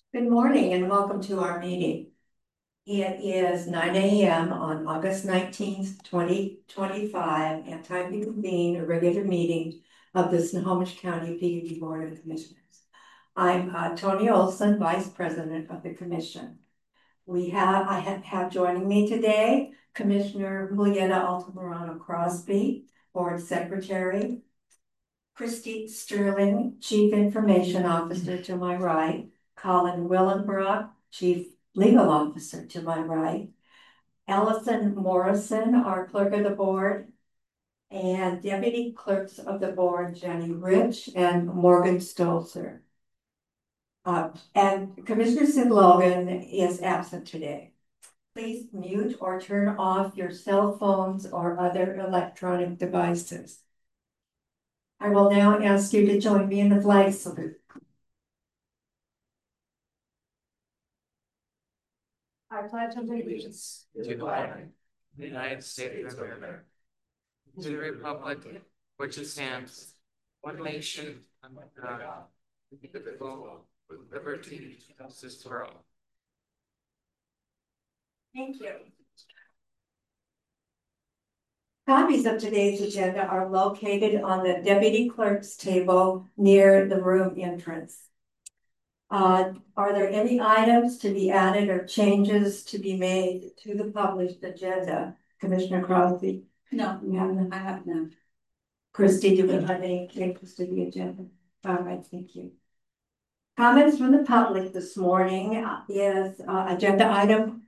Good morning and welcome to our meeting. It is 9 a.m. on August 19th, 2025, and time to convene a regular meeting of the Snohomish County PUD Board of Commissioners. I'm Tony Olson, Vice President of the Commission. I have joining me today Commissioner Julieta Altamirano Crosby, Board Secretary, Christy Sterling, Chief Information Officer to my right, Colin Willenbrock, Chief Legal Officer to my right, Allison Morrison, our Clerk of the Board, and Deputy Clerks of the Board, Jenny Rich and Morgan Stolzer. And Commissioner Sid Logan is absent today. Please mute or turn off your cell phones or other electronic devices. I will now ask you to join me in the flag salute. I pledge allegiance to the flag of the United States of America, to the republic which stands one nation under God, indivisible, with liberty and justice for all. Thank you. Copies of today's agenda are located on the deputy clerk's table near the room entrance. Are there any items to be added or changes to be made to the published agenda? Commissioner Crosby? No, You have none? I have none. Christy, do we have any changes to the agenda? All right, thank you. Comments from the public this morning is agenda item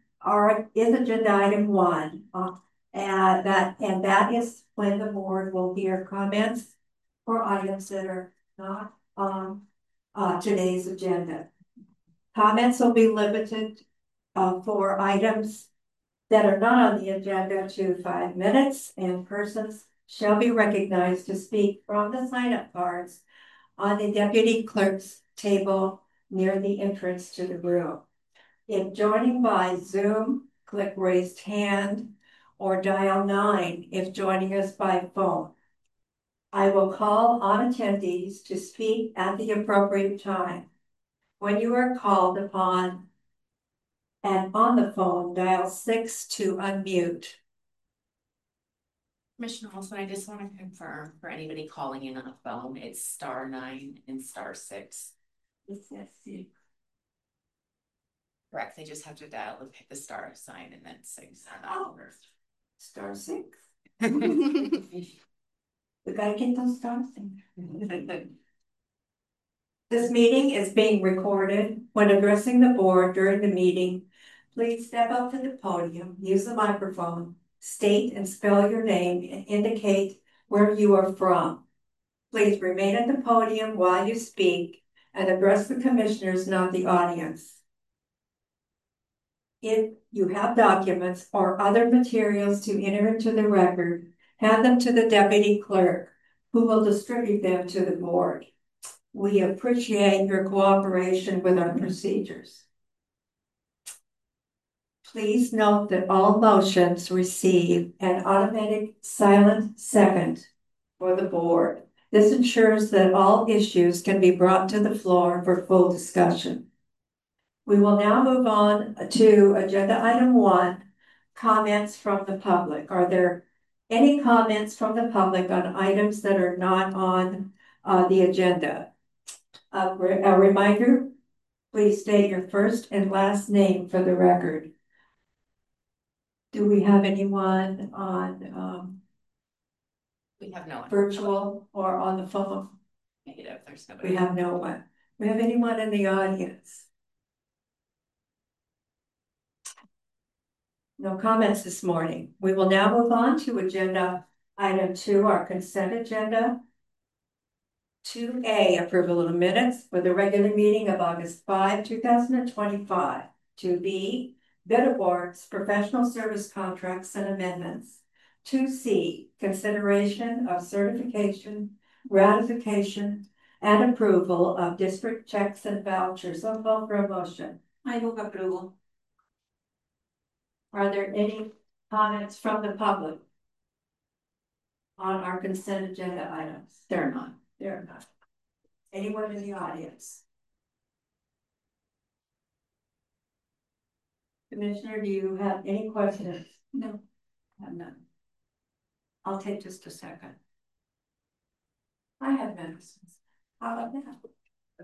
1. And that is when the board will hear comments for items that are not on today's agenda. Comments will be limited for items that are not on the agenda to 5 minutes, and persons shall be recognized to speak from the sign-up cards on the deputy clerk's table near the entrance to the room. If joining by Zoom, click raised hand or dial 9 if joining us by phone. I will call on attendees to speak at the appropriate time. When you are called upon and on the phone, dial 6 to unmute. Commissioner Olson, I just want to confirm for anybody calling in on a phone, it's *9 and *6. Correct. They just have to dial and pick the star sign and then 6. Oh, *6. We gotta get those stars in. This meeting is being recorded. When addressing the board during the meeting, please step up to the podium, use the microphone, state and spell your name, and indicate where you are from. Please remain at the podium while you speak and address the commissioners, not the audience. If you have documents or other materials to enter into the record, hand them to the deputy clerk, who will distribute them to the board. We appreciate your cooperation with our procedures. Please note that all motions receive an automatic silent second for the board. This ensures that all issues can be brought to the floor for full discussion. We will now move on to agenda item 1, comments from the public. Are there any comments from the public on items that are not on the agenda? A reminder, please state your first and last name for the record. Do we have anyone on We have no one. virtual or on the phone? Negative. There's nobody. We have no one. We have anyone in the audience? No comments this morning. We will now move on to agenda item 2, our consent agenda. 2A, approval of the minutes for the regular meeting of August 5, 2025. 2B, bid awards, professional service contracts and amendments. 2C, consideration of certification, ratification, and approval of district checks and vouchers. I'll call for a motion. I move approval. Are there any comments from the public on our consent agenda items? There are none. There are not. Anyone in the audience? Commissioner, do you have any questions? No, I have none. I'll take just a second. I have medicines. How about that?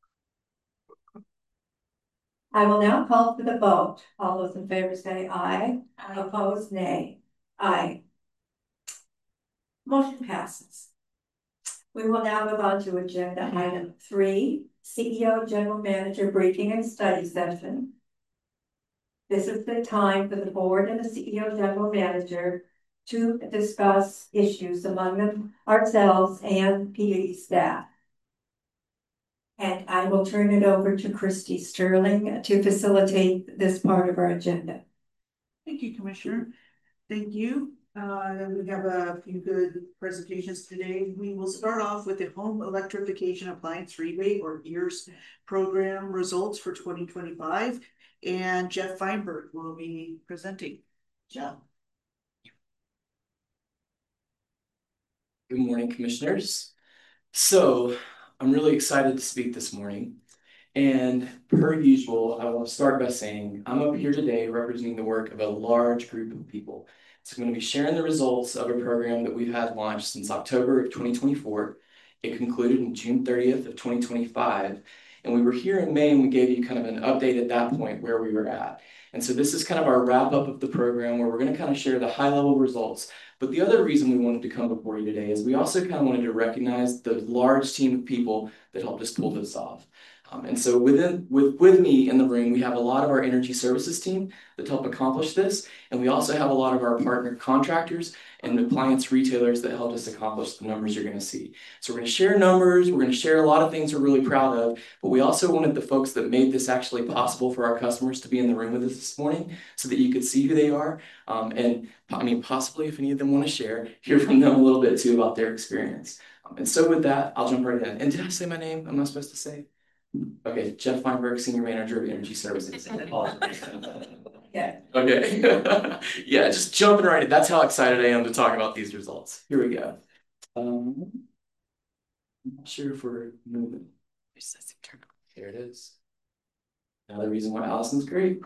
I will now call for the vote. All those in favor say aye. Opposed, nay. Aye. Motion passes. We will now move on to agenda item 3, CEO General Manager Briefing and Study Session. This is the time for the board and the CEO General Manager to discuss issues among them, ourselves and PUD staff. And I will turn it over to Christy Sterling to facilitate this part of our agenda. Thank you, Commissioner. Thank you. We have a few good presentations today. We will start off with the Home Electrification Appliance Rebate or EARS program results for 2025. And Jeff Feinberg will be presenting. Jeff. Good morning, commissioners. So I'm really excited to speak this morning. And per usual, I will start by saying I'm up here today representing the work of a large group of people. So I'm going to be sharing the results of a program that we've had launched since October of 2024. It concluded in June 30th of 2025. And we were here in May and we gave you kind of an update at that point where we were at. And so this is kind of our wrap up of the program where we're going to kind of share the high level results. But the other reason we wanted to come before you today is we also kind of wanted to recognize the large team of people that helped us pull this off. And so with me in the room, we have a lot of our energy services team that help accomplish this. And we also have a lot of our partner contractors and appliance retailers that helped us accomplish the numbers you're going to see. So we're going to share numbers. We're going to share a lot of things we're really proud of. But we also wanted the folks that made this actually possible for our customers to be in the room with us this morning so that you could see who they are. And I mean, possibly if any of them want to share, hear from them a little bit too about their experience. And so with that, I'll jump right in. And did I say my name? I'm not supposed to say? Okay, Jeff Feinberg, Senior Manager of Energy Services. Yeah. Okay. Yeah, just jumping right in. That's how excited I am to talk about these results. Here we go. I'm not sure if we're moving. Here it is. Another reason why Allison's great.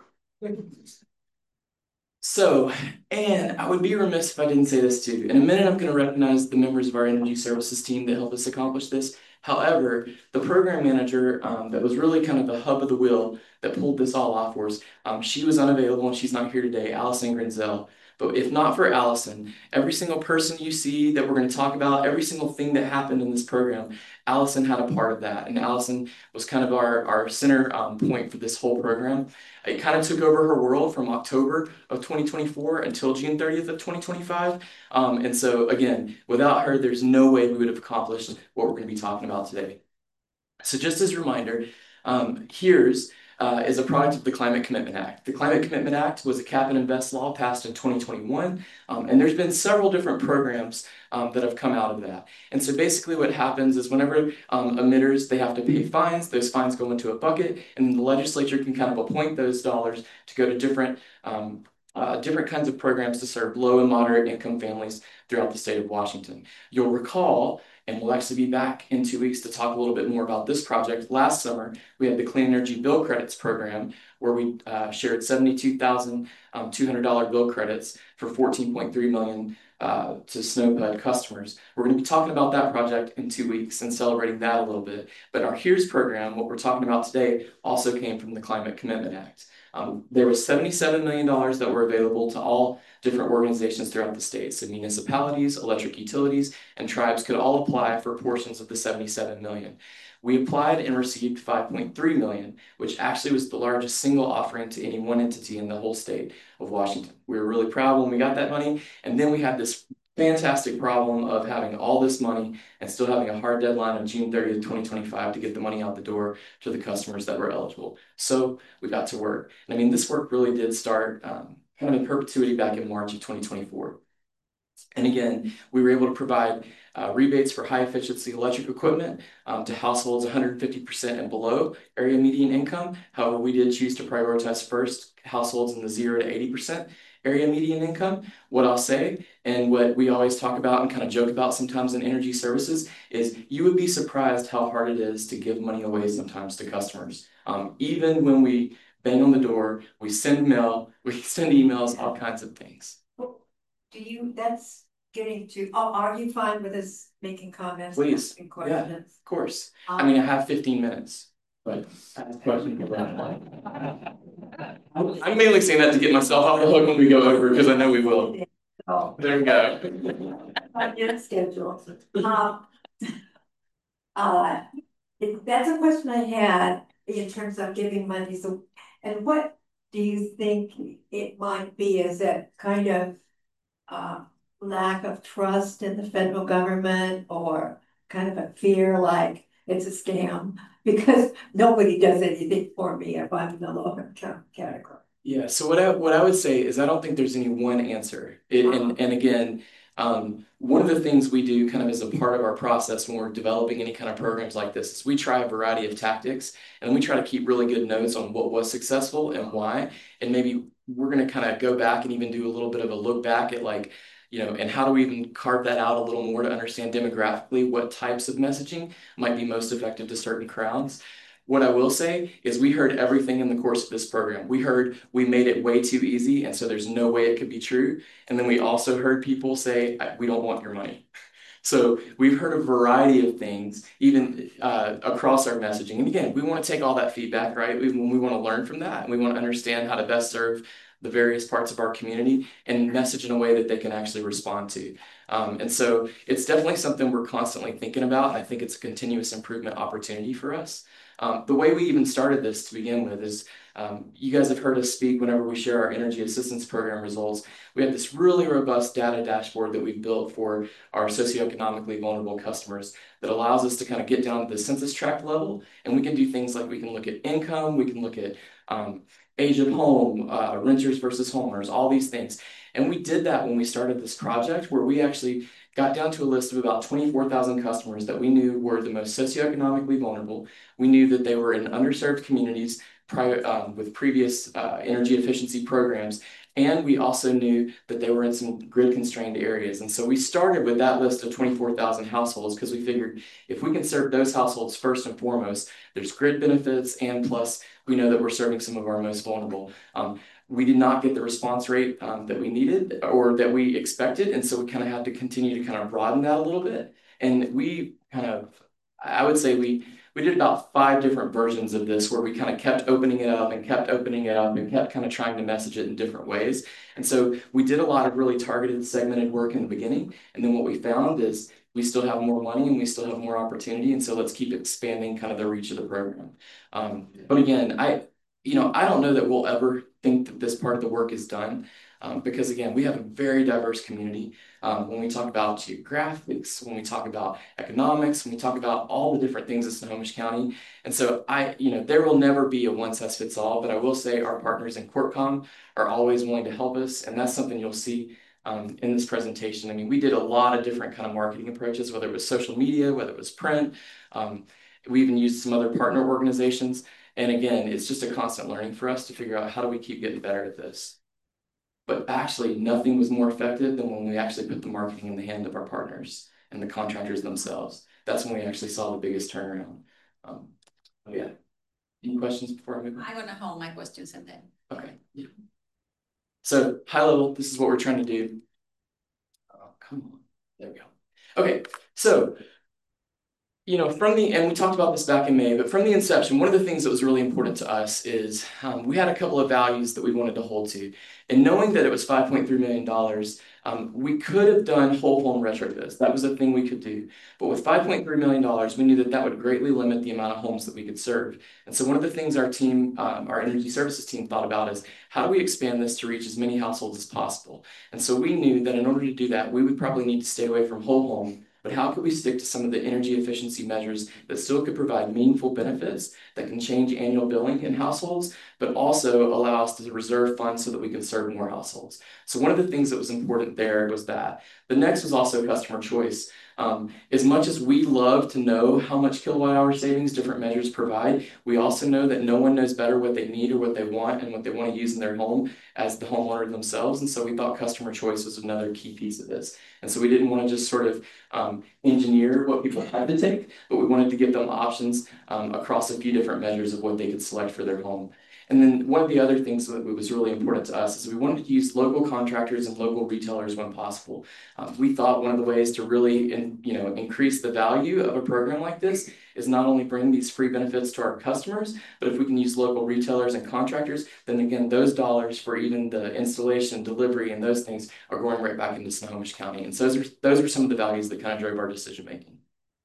So, and I would be remiss if I didn't say this too. In a minute, I'm going to recognize the members of our energy services team that helped us accomplish this. However, the program manager that was really kind of the hub of the wheel that pulled this all off for us, she was unavailable and she's not here today, Allison Grenzel. But if not for Allison, every single person you see that we're going to talk about, every single thing that happened in this program, Allison had a part of that. And Allison was kind of our center point for this whole program. It kind of took over her world from October of 2024 until June 30th of 2025. And so again, without her, there's no way we would have accomplished what we're going to be talking about today. So just as a reminder, here's is a product of the Climate Commitment Act. The Climate Commitment Act was a cap and invest law passed in 2021, and there's been several different programs that have come out of that. And so basically what happens is whenever emitters, they have to pay fines, those fines go into a bucket, and the legislature can kind of appoint those dollars to go to different kinds of programs to serve low and moderate income families throughout the state of Washington. You'll recall, and we'll actually be back in 2 weeks to talk a little bit more about this project. Last summer, we had the Clean Energy Bill Credits Program, where we shared $72,200 bill credits for $14.3 million to SNOPUD customers. We're going to be talking about that project in 2 weeks and celebrating that a little bit. But our HERES program, what we're talking about today, also came from the Climate Commitment Act. There was $77 million that were available to all different organizations throughout the state. So municipalities, electric utilities, and tribes could all apply for portions of the $77 million. We applied and received $5.3 million, which actually was the largest single offering to any one entity in the whole state of Washington. We were really proud when we got that money. And then we had this fantastic problem of having all this money and still having a hard deadline of June 30th, 2025 to get the money out the door to the customers that were eligible. So we got to work. And I mean, this work really did start kind of in perpetuity back in March of 2024. And again, we were able to provide rebates for high efficiency electric equipment to households 150% and below area median income. However, we did choose to prioritize first households in the 0 to 80% area median income. What I'll say, and what we always talk about and kind of joke about sometimes in energy services, is you would be surprised how hard it is to give money away sometimes to customers. Even when we bang on the door, we send mail, we send emails, all kinds of things. That's getting to, are you fine with us making comments? Please, And yeah, questions? of course. I mean, I have 15 minutes, but I have questions about I'm mainly saying that to get myself off the hook when we go over, because I know we will. Oh, There we go. I did schedule. Uh, that's a question I had in terms of giving money. So, and what do you think it might be? Is it kind of lack of trust in the federal government, or kind of a fear like it's a scam? Because nobody does anything for me if I'm in the low income category. Yeah, so what I would say is I don't think there's any one answer. And again, one of the things we do kind of as a part of our process when we're developing any kind of programs like this is we try a variety of tactics, and we try to keep really good notes on what was successful and why. And maybe we're going to kind of go back and even do a little bit of a look back at, like, and how do we even carve that out a little more to understand demographically what types of messaging might be most effective to certain crowds. What I will say is we heard everything in the course of this program. We heard we made it way too easy, and so there's no way it could be true. And then we also heard people say, we don't want your money. So we've heard a variety of things, even across our messaging. And again, we want to take all that feedback, right? We want to learn from that, and we want to understand how to best serve the various parts of our community and message in a way that they can actually respond to. And so it's definitely something we're constantly thinking about. And I think it's a continuous improvement opportunity for us. The way we even started this to begin with is, you guys have heard us speak whenever we share our energy assistance program results. We have this really robust data dashboard that we've built for our socioeconomically vulnerable customers that allows us to kind of get down to the census tract level, and we can do things like we can look at income, we can look at age of home, renters versus homeowners, all these things. And we did that when we started this project, where we actually got down to a list of about 24,000 customers that we knew were the most socioeconomically vulnerable. We knew that they were in underserved communities with previous energy efficiency programs. And we also knew that they were in some grid constrained areas. And so we started with that list of 24,000 households because we figured if we can serve those households first and foremost, there's grid benefits, and plus we know that we're serving some of our most vulnerable. We did not get the response rate that we needed or that we expected. And so we kind of had to continue to kind of broaden that a little bit. And we kind of, I would say we did about 5 different versions of this, where we kind of kept opening it up and kept opening it up and kept kind of trying to message it in different ways. And so we did a lot of really targeted, segmented work in the beginning. And then what we found is we still have more money and we still have more opportunity. And so let's keep expanding kind of the reach of the program. But again, I don't know that we'll ever think that this part of the work is done, because again, we have a very diverse community. When we talk about geographics, when we talk about economics, when we talk about all the different things in Snohomish County. And so there will never be a one size fits all, but I will say our partners in CorpCom are always willing to help us. And that's something you'll see in this presentation. I mean, we did a lot of different kind of marketing approaches, whether it was social media, whether it was print. We even used some other partner organizations. And again, it's just a constant learning for us to figure out how do we keep getting better at this. But actually, nothing was more effective than when we actually put the marketing in the hand of our partners and the contractors themselves. That's when we actually saw the biggest turnaround. Yeah. Any questions before I move on? I'm going to hold my questions and then. Okay. Yeah. So high level, this is what we're trying to do. Oh, come on. There we go. Okay. So and we talked about this back in May, but from the inception, one of the things that was really important to us is we had a couple of values that we wanted to hold to. And knowing that it was $5.3 million, we could have done whole home retrofits. That was a thing we could do. But with $5.3 million, we knew that that would greatly limit the amount of homes that we could serve. And so one of the things our team, our energy services team, thought about is how do we expand this to reach as many households as possible? And so we knew that in order to do that, we would probably need to stay away from whole home. But how could we stick to some of the energy efficiency measures that still could provide meaningful benefits that can change annual billing in households, but also allow us to reserve funds so that we can serve more households? So one of the things that was important there was that. The next was also customer choice. As much as we love to know how much kilowatt hour savings different measures provide, we also know that no one knows better what they need or what they want and what they want to use in their home as the homeowner themselves. And so we thought customer choice was another key piece of this. And so we didn't want to just sort of engineer what people had to take, but we wanted to give them options across a few different measures of what they could select for their home. And then one of the other things that was really important to us is we wanted to use local contractors and local retailers when possible. We thought one of the ways to really increase the value of a program like this is not only bring these free benefits to our customers, but if we can use local retailers and contractors, then again, those dollars for even the installation, delivery, and those things are going right back into Snohomish County. And so those are some of the values that kind of drove our decision making.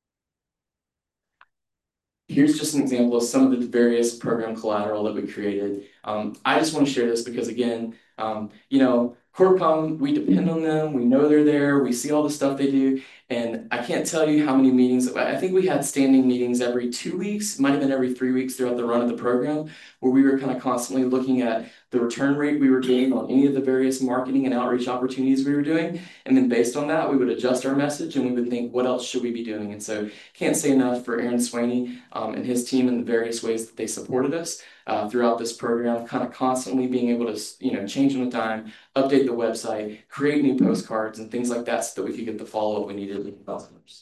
Here's just an example of some of the various program collateral that we created. I just want to share this because again, CorpCom, we depend on them, we know they're there, we see all the stuff they do, and I can't tell you how many meetings, I think we had standing meetings every 2 weeks, might have been every 3 weeks throughout the run of the program, where we were kind of constantly looking at the return rate we were getting on any of the various marketing and outreach opportunities we were doing, and then based on that, we would adjust our message and we would think, what else should we be doing? And so can't say enough for Aaron Swaney and his team and the various ways that they supported us throughout this program, kind of constantly being able to, change on a dime, update the website, create new postcards and things like that so that we could get the follow-up we needed with customers.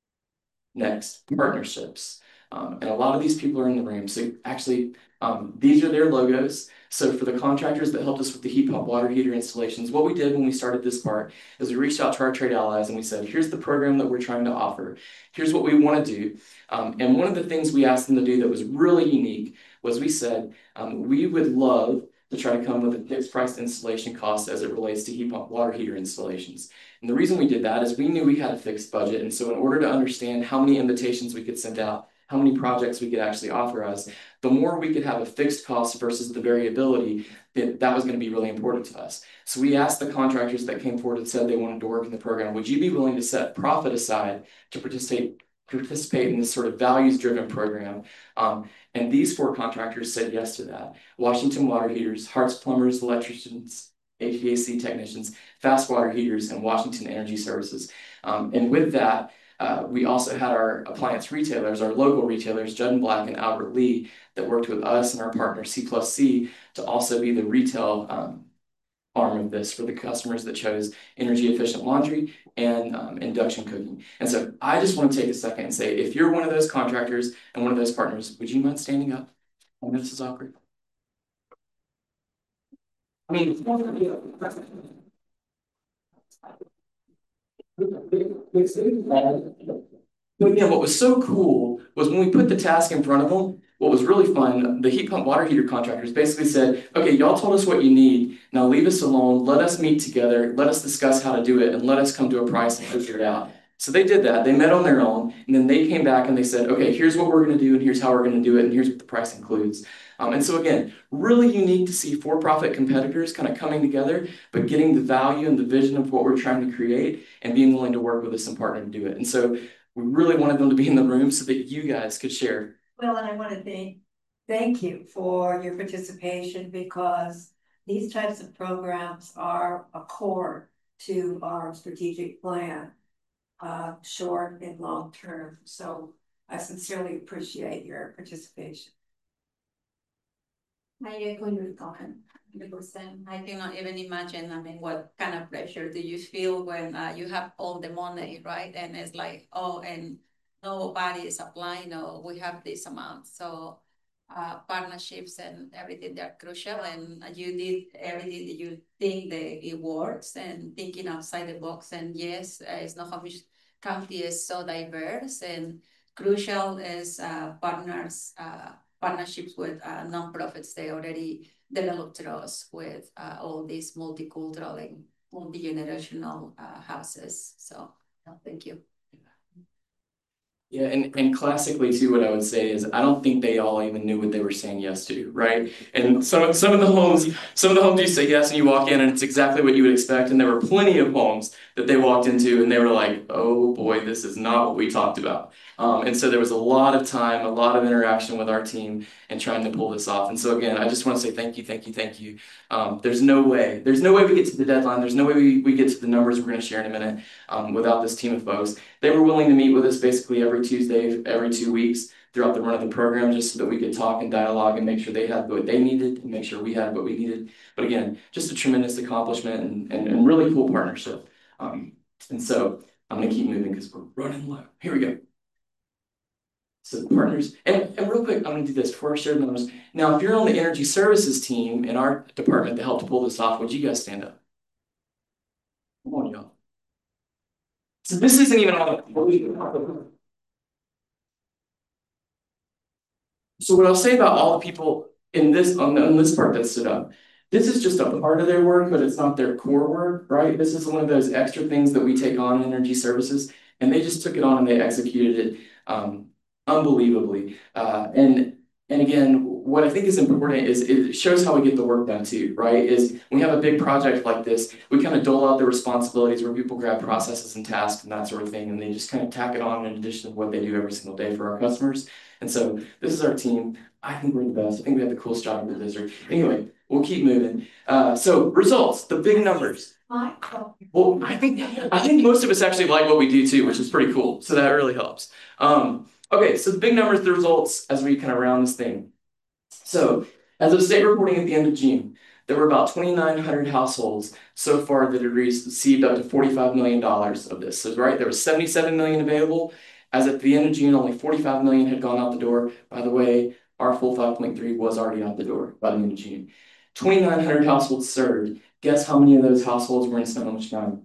Next, partnerships. And a lot of these people are in the room. So actually, these are their logos. So for the contractors that helped us with the heat pump water heater installations, what we did when we started this part is we reached out to our trade allies and we said, here's the program that we're trying to offer. Here's what we want to do. And one of the things we asked them to do that was really unique was we said, we would love to try to come with a fixed price installation cost as it relates to heat pump water heater installations. And the reason we did that is we knew we had a fixed budget. And so in order to understand how many invitations we could send out, how many projects we could actually authorize, the more we could have a fixed cost versus the variability, that was going to be really important to us. So we asked the contractors that came forward and said they wanted to work in the program, would you be willing to set profit aside to participate in this sort of values-driven program? And these 4 contractors said yes to that. Washington Water Heaters, Harts Plumbers, Electricians, HVAC Technicians, Fast Water Heaters, and Washington Energy Services. And with that, we also had our appliance retailers, our local retailers, Judd & Black and Albert Lee, that worked with us and our partner C+C to also be the retail arm of this for the customers that chose energy efficient laundry and induction cooking. And so I just want to take a second and say, if you're one of those contractors and one of those partners, would you mind standing up? I know this is awkward. I mean, but yeah, what was so cool was when we put the task in front of them, what was really fun, the heat pump water heater contractors basically said, okay, y'all told us what you need, now leave us alone, let us meet together, let us discuss how to do it, and let us come to a price and figure it out. So they did that, they met on their own, and then they came back and they said, okay, here's what we're gonna do, and here's how we're gonna do it, and here's what the price includes. And so again, really unique to see for-profit competitors kind of coming together, but getting the value and the vision of what we're trying to create and being willing to work with us and partner to do it. And so we really wanted them to be in the room so that you guys could share. Well, and I want to thank you for your participation because these types of programs are a core to our strategic plan, short and long term. So I sincerely appreciate your participation. I echo your comment 100%. I cannot even imagine, what kind of pressure do you feel when you have all the money, right? And it's like, oh, and nobody is applying, or we have this amount. So partnerships and everything, they're crucial. And you did everything that you think that it works and thinking outside the box. And yes, Snohomish County is so diverse, and crucial is partnerships with nonprofits. They already developed trust with all these multicultural and multi-generational houses. So thank you. Yeah, and classically too, what I would say is I don't think they all even knew what they were saying yes to, right? And some of the homes you say yes and you walk in and it's exactly what you would expect. And there were plenty of homes that they walked into and they were like, oh boy, this is not what we talked about. And so there was a lot of time, a lot of interaction with our team and trying to pull this off. And so again, I just want to say thank you. There's no way we get to the deadline. There's no way we get to the numbers we're going to share in a minute without this team of folks. They were willing to meet with us basically every Tuesday, every 2 weeks throughout the run of the program, just so that we could talk and dialogue and make sure they had what they needed and make sure we had what we needed. But again, just a tremendous accomplishment and really cool partnership. And so I'm going to keep moving because we're running low. Here we go. So the partners, and real quick, I'm gonna do this before I share the numbers. Now, if you're on the energy services team in our department that helped pull this off, would you guys stand up? Come on, y'all. So this isn't even all. So what I'll say about all the people in this on this part that stood up, this is just a part of their work, but it's not their core work, right? This is one of those extra things that we take on in energy services, and they just took it on and they executed it unbelievably. And again, what I think is important is it shows how we get the work done too, right? Is when we have a big project like this, we kind of dole out the responsibilities where people grab processes and tasks and that sort of thing, and they just kind of tack it on in addition to what they do every single day for our customers. And so this is our team. I think we're the best. I think we have the coolest job in the district. Anyway, we'll keep moving. So results, the big numbers. Well, I think most of us actually like what we do too, which is pretty cool. So that really helps. Okay, so the big numbers, the results as we kind of round this thing. So as of state reporting at the end of June, there were about 2,900 households so far that had received up to $45 million of this. So right, there was 77 million available. As at the end of June, only 45 million had gone out the door. By the way, our full 5.3 was already out the door by the end of June. 2,900 households served. Guess how many of those households were in Snohomish County?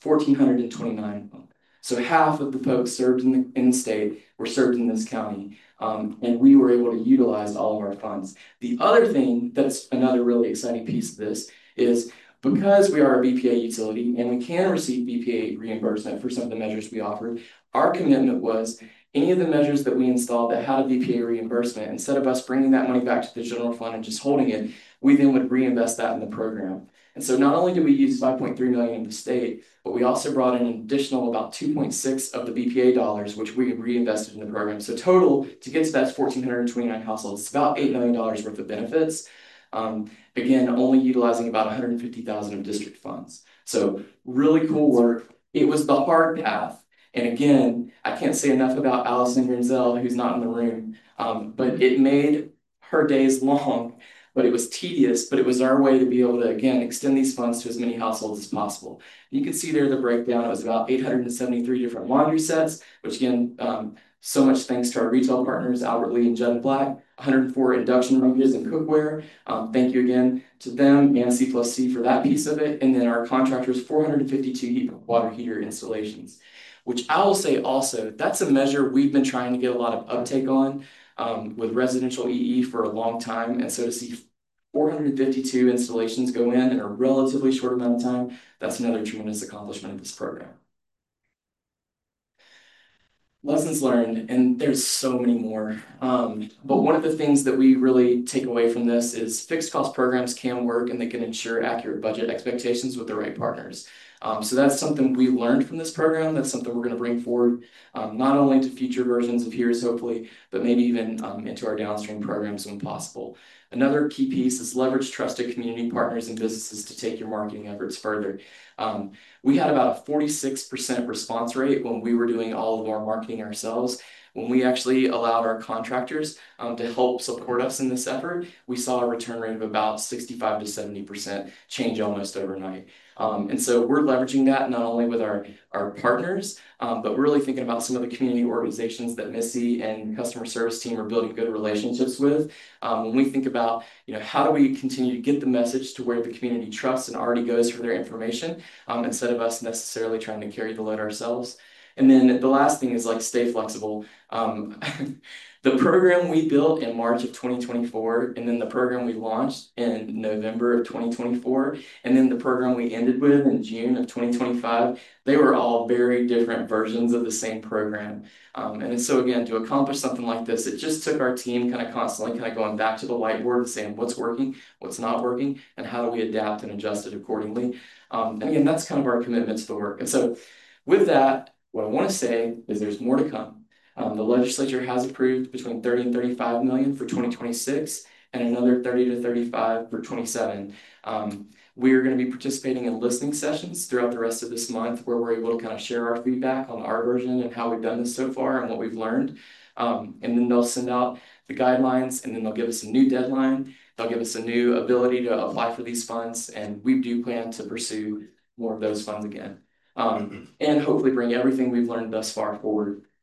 1,429. So half of the folks served in the state were served in this county, and we were able to utilize all of our funds. The other thing that's another really exciting piece of this is because we are a BPA utility and we can receive BPA reimbursement for some of the measures we offered, our commitment was any of the measures that we installed that had a BPA reimbursement, instead of us bringing that money back to the general fund and just holding it, we then would reinvest that in the program. And so not only did we use 5.3 million in the state, but we also brought in an additional about 2.6 of the BPA dollars, which we reinvested in the program. So total, to get to that 1,429 households, it's about $8 million worth of benefits. Again, only utilizing about 150,000 of district funds. So really cool work. It was the hard path. And again, I can't say enough about Allison Grinzel, who's not in the room, but it made her days long, but it was tedious, but it was our way to be able to, again, extend these funds to as many households as possible. You can see there the breakdown. It was about 873 different laundry sets, which again, so much thanks to our retail partners, Albert Lee and Judd Black, 104 induction ranges and cookware. Thank you again to them and C+C for that piece of it. And then our contractors, 452 water heater installations, which I will say also, that's a measure we've been trying to get a lot of uptake on with residential EE for a long time. And so to see 452 installations go in a relatively short amount of time, that's another tremendous accomplishment of this program. Lessons learned, and there's so many more. But one of the things that we really take away from this is fixed cost programs can work and they can ensure accurate budget expectations with the right partners. So that's something we learned from this program. That's something we're going to bring forward, not only to future versions of HERES, hopefully, but maybe even into our downstream programs when possible. Another key piece is leverage trusted community partners and businesses to take your marketing efforts further. We had about a 46% response rate when we were doing all of our marketing ourselves. When we actually allowed our contractors to help support us in this effort, we saw a return rate of about 65 to 70% change almost overnight. And so we're leveraging that not only with our partners, but really thinking about some of the community organizations that Missy and customer service team are building good relationships with. When we think about, how do we continue to get the message to where the community trusts and already goes for their information, instead of us necessarily trying to carry the load ourselves. And then the last thing is stay flexible. The program we built in March of 2024, and then the program we launched in November of 2024, and then the program we ended with in June of 2025, they were all very different versions of the same program. And so again, to accomplish something like this, it just took our team constantly going back to the whiteboard and saying what's working, what's not working, and how do we adapt and adjust it accordingly. And again, that's kind of our commitment to the work. And so with that, what I want to say is there's more to come. The legislature has approved between 30 and 35 million for 2026 and another 30 to 35 for 27. We are going to be participating in listening sessions throughout the rest of this month where we're able to share our feedback on our version and how we've done this so far and what we've learned. And then they'll send out the guidelines and then they'll give us a new deadline. They'll give us a new ability to apply for these funds, and we do plan to pursue more of those funds again. And hopefully bring everything we've learned thus far forward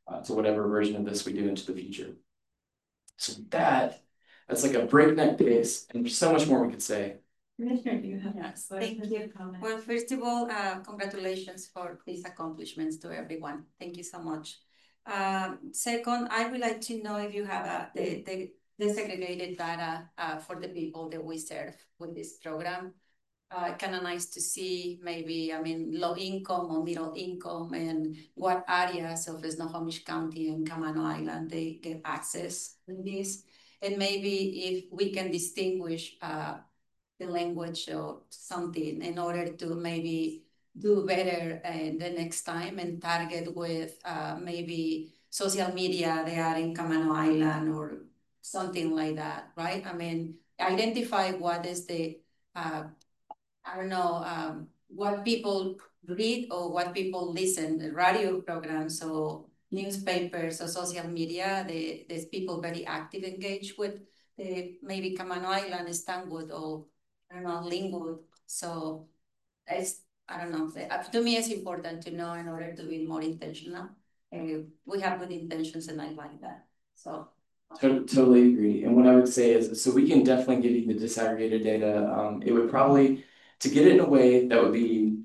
to whatever version of this we do into the future. So that's like a breakneck pace, and there's so much more we could say. Commissioner, do you have? Yes, Thank you. Comment? Well, first of all, congratulations for these accomplishments to everyone. Thank you so much. Second, I would like to know if you have the desegregated data for the people that we serve with this program. Kind of nice to see maybe, I mean, low income or middle income and what areas of Snohomish County and Camano Island they get access to this. And maybe if we can distinguish the language or something in order to maybe do better the next time and target with maybe social media they are in Camano Island or something like that, right? I mean, identify what is the I don't know, what people read or what people listen, the radio programs or newspapers or social media, there's people very active, engaged with the maybe Camano Island, Stanwood or I don't know, Linwood. So I don't know, to me it's important to know in order to be more intentional. We have good intentions and I like that, so. Totally agree. And what I would say is, so we can definitely give you the disaggregated data. It would probably, to get it in a way that would be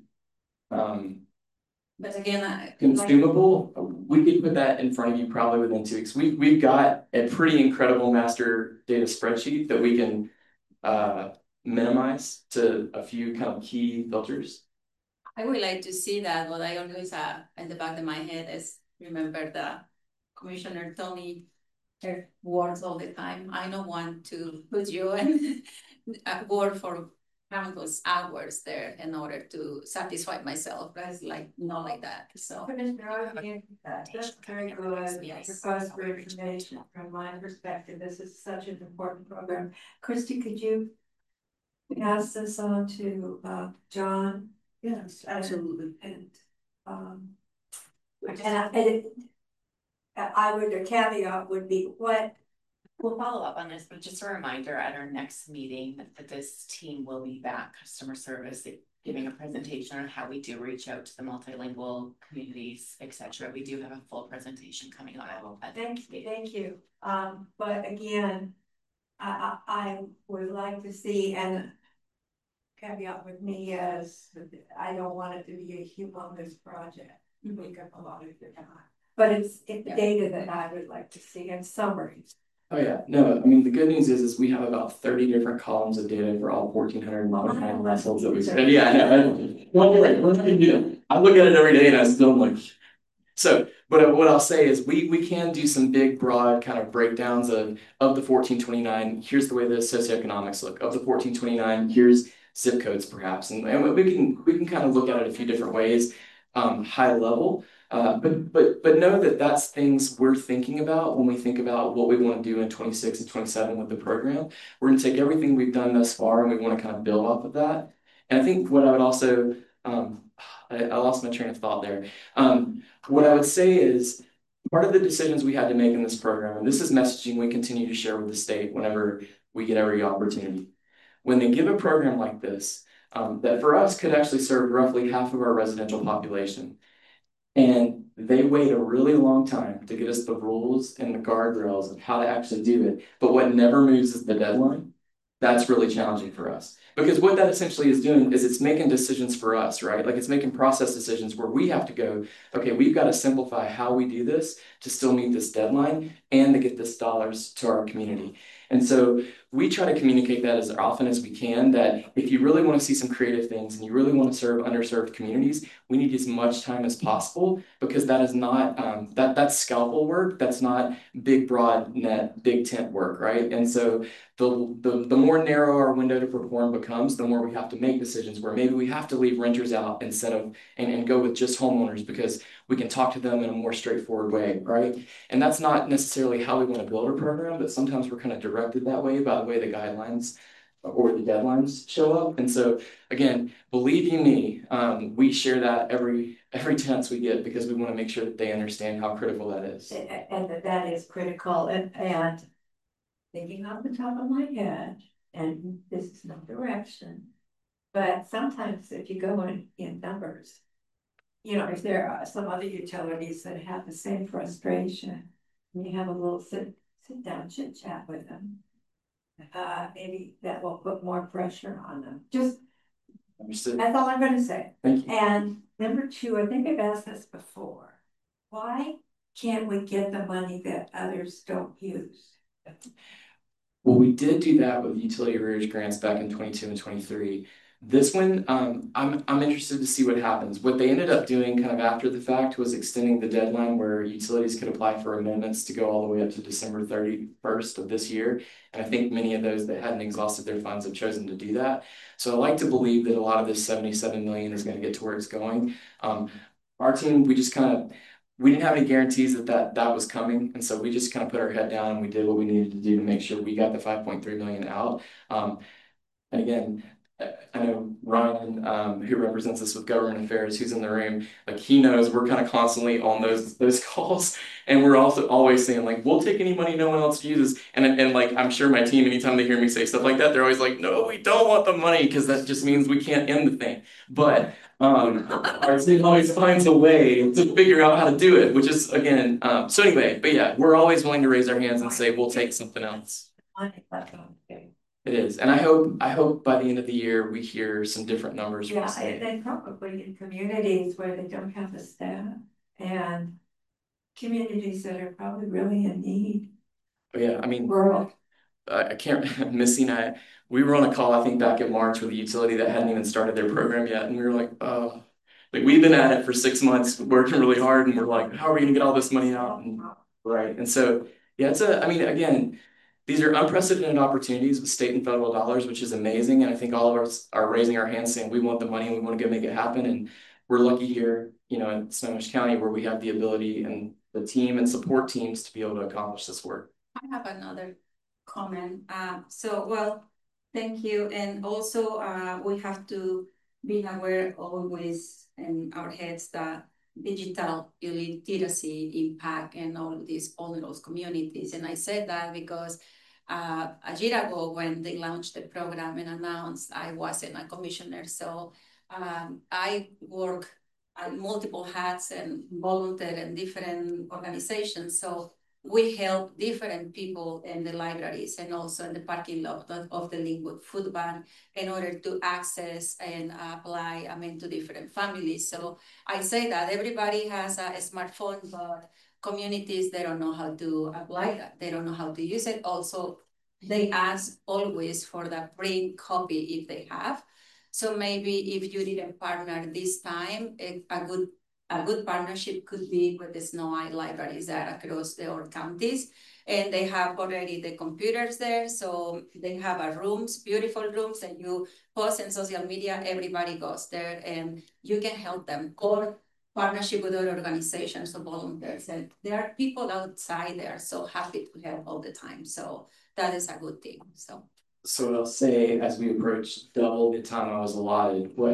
but again, consumable, we could put that in front of you probably within 2 weeks. We've got a pretty incredible master data spreadsheet that we can minimize to a few kind of key filters. I would like to see that. What I always in the back of my head is remember the Commissioner Tony her words all the time. I don't want to put you in work for countless hours there in order to satisfy myself. That's like not like that. So Commissioner, that's very good. Request for information from my perspective. This is such an important program. Christy, could you pass this on to John? Yes, absolutely. And I would, a caveat would be what. We'll follow up on this, but just a reminder at our next meeting that this team will be back, customer service, giving a presentation on how we do reach out to the multilingual communities, etc. We do have a full presentation coming on it. Thank you. But again, I would like to see, and caveat with me as I don't want it to be a humongous project. Make up a lot of your time. But it's data that I would like to see in summaries. Oh yeah, no, I mean, the good news is we have about 30 different columns of data for all 1,499 vessels that we said. Yeah, I know. Don't worry, we're not gonna do that. I look at it every day and I still like, so, but what I'll say is we can do some big, broad kind of breakdowns of the 1429. Here's the way the socioeconomics look. Of the 1429, here's zip codes perhaps. And we can kind of look at it a few different ways, high level. But know that that's things we're thinking about when we think about what we want to do in 26 and 27 with the program. We're going to take everything we've done thus far and we want to kind of build off of that. And I think what I would also, I lost my train of thought there. What I would say is part of the decisions we had to make in this program, and this is messaging we continue to share with the state whenever we get every opportunity. When they give a program like this, that for us could actually serve roughly half of our residential population. And they wait a really long time to get us the rules and the guardrails of how to actually do it. But what never moves is the deadline. That's really challenging for us. Because what that essentially is doing is it's making decisions for us, right? Like it's making process decisions where we have to go, okay, we've got to simplify how we do this to still meet this deadline and to get this dollars to our community. And so we try to communicate that as often as we can, that if you really want to see some creative things and you really want to serve underserved communities, we need as much time as possible, because that is not, that's scalpel work. That's not big, broad net, big tent work, right? And so the more narrow our window to perform becomes, the more we have to make decisions where maybe we have to leave renters out instead of, and go with just homeowners because we can talk to them in a more straightforward way, right? And that's not necessarily how we want to build our program, but sometimes we're kind of directed that way by the way the guidelines or the deadlines show up. And so again, believe you me, we share that every chance we get because we want to make sure that they understand how critical that is. And that is critical. And thinking off the top of my head, and this is no direction, but sometimes if you go in numbers, you know, if there are some other utilities that have the same frustration, you have a little sit down chit chat with them. Maybe that will put more pressure on them. Just, Understood. that's all I'm gonna say. Thank you. And number two, I think I've asked this before. Why can't we get the money that others don't use? Well, we did do that with utility arrearage grants back in 22 and 23. This one, I'm interested to see what happens. What they ended up doing kind of after the fact was extending the deadline where utilities could apply for amendments to go all the way up to December 31st of this year. And I think many of those that hadn't exhausted their funds have chosen to do that. So I like to believe that a lot of this 77 million is going to get to where it's going. Our team, we just kind of, we didn't have any guarantees that was coming. And so we just kind of put our head down and we did what we needed to do to make sure we got the 5.3 million out. And again, I know Ryan, who represents us with government affairs, who's in the room, like he knows we're kind of constantly on those calls, and we're also always saying like, we'll take any money no one else uses, and like I'm sure my team, anytime they hear me say stuff like that, they're always like, no, we don't want the money because that just means we can't end the thing. But our team always finds a way to figure out how to do it, which is again, so anyway, but yeah, we're always willing to raise our hands and say we'll take something else. Money left on the table. It is, and I hope by the end of the year we hear some different numbers from the Yeah, state. and probably in communities where they don't have the staff and communities that are probably really in need. But yeah, I mean, Rural. I can't, Missy and I, we were on a call, I think back in March with a utility that hadn't even started their program yet, and we were like, oh, like we've been at it for 6 months, working really hard, and we're like, how are we gonna get all this money out? And, right, and so, yeah, I mean, again, these are unprecedented opportunities with state and federal dollars, which is amazing. And I think all of us are raising our hands saying we want the money and we want to go make it happen. And we're lucky here, you know, in Snohomish County where we have the ability and the team and support teams to be able to accomplish this work. I have another comment. Well, thank you. And also, we have to be aware always in our heads that digital literacy impact and all these vulnerable communities. And I said that because a year ago when they launched the program and announced, I wasn't a commissioner. So I work on multiple hats and volunteer in different organizations. So we help different people in the libraries and also in the parking lot of the Linwood Food Bank in order to access and apply, to different families. So I say that everybody has a smartphone, but communities, they don't know how to apply that. They don't know how to use it. Also, they ask always for the print copy if they have. So maybe if you didn't partner this time, a good partnership could be with the Snow Eye libraries that across all counties. And they have already the computers there. So they have rooms, beautiful rooms, and you post in social media, everybody goes there and you can help them. Or partnership with other organizations or volunteers. And there are people outside there so happy to help all the time. So that is a good thing. So I'll say, as we approach double the time I was allotted, what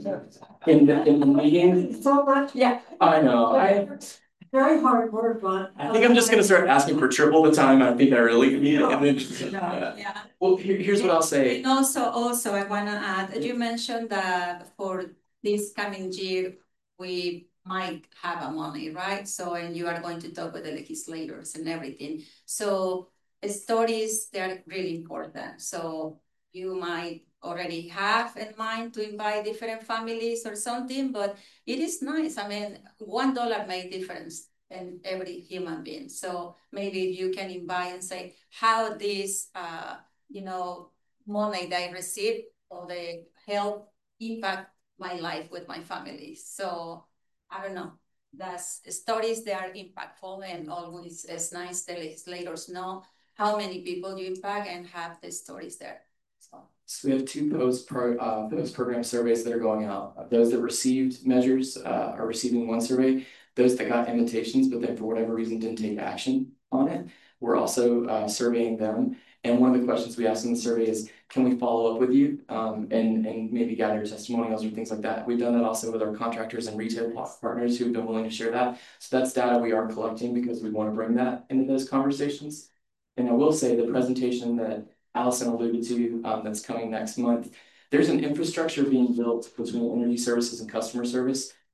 in the meeting. So much, yeah. I know. Very hard work, but. I think I'm just gonna start asking for triple the time I think I really need it, and then. Yeah. Well, here's what I'll say. And also, I wanna add. You mentioned that for this coming year, we might have a money, right? So, and you are going to talk with the legislators and everything. So. Stories, they're really important. So you might already have in mind to invite different families or something, but it is nice. $1 made difference in every human being. So maybe you can invite and say how this, money that I received or the help impact my life with my family. So I don't know. That's stories, they are impactful, and always it's nice the legislators know how many people you impact and have the stories there. So we have two post-program surveys that are going out. Those that received measures are receiving one survey. Those that got invitations, but then for whatever reason didn't take action on it, we're also surveying them. And one of the questions we asked in the survey is, can we follow up with you and maybe gather testimonials or things like that? We've done that also with our contractors and retail partners who've been willing to share that. So that's data we are collecting because we want to bring that into those conversations. And I will say the presentation that Allison alluded to that's coming next month, there's an infrastructure being built between energy services and customer service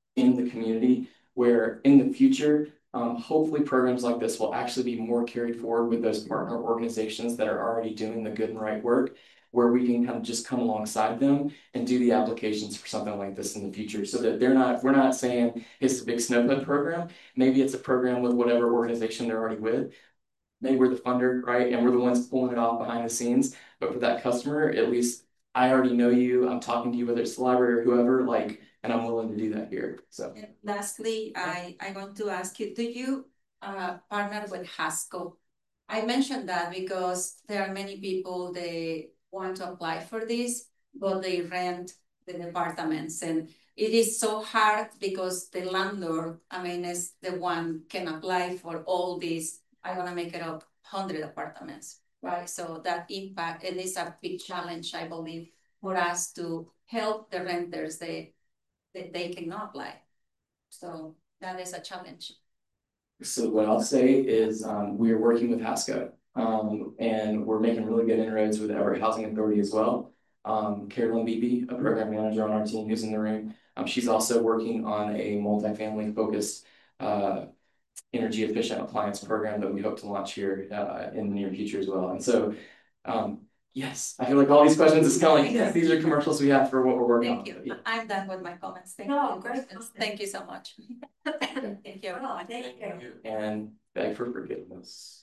in the community, where in the future, hopefully programs like this will actually be more carried forward with those partner organizations that are already doing the good and right work, where we can kind of just come alongside them and do the applications for something like this in the future, so that we're not saying it's a big snowplow program. Maybe it's a program with whatever organization they're already with. Maybe we're the funder, right? And we're the ones pulling it off behind the scenes. But for that customer, at least I already know you. I'm talking to you, whether it's the library or whoever, like, and I'm willing to do that here. So And lastly, I want to ask you, do you partner with Hasco? I mentioned that because there are many people, they want to apply for this, but they rent the apartments, and it is so hard because the landlord, I mean, is the one can apply for all these, I wanna make it up, 100 apartments, right? So that impact, it is a big challenge, I believe, for us to help the renters, they cannot apply. So that is a challenge. So what I'll say is we are working with Hasco, and we're making really good inroads with Everett Housing Authority as well. Carolyn Beebe, a program manager on our team who's in the room, she's also working on a multifamily focused energy efficient appliance program that we hope to launch here in the near future as well. And so yes, I feel like all these questions is kind of like, yes, these are commercials we have for what we're working on. Thank you. I'm done with my comments. Thank No, you. great. Thank you so much. Thank you. Oh, thank you. And beg for forgiveness.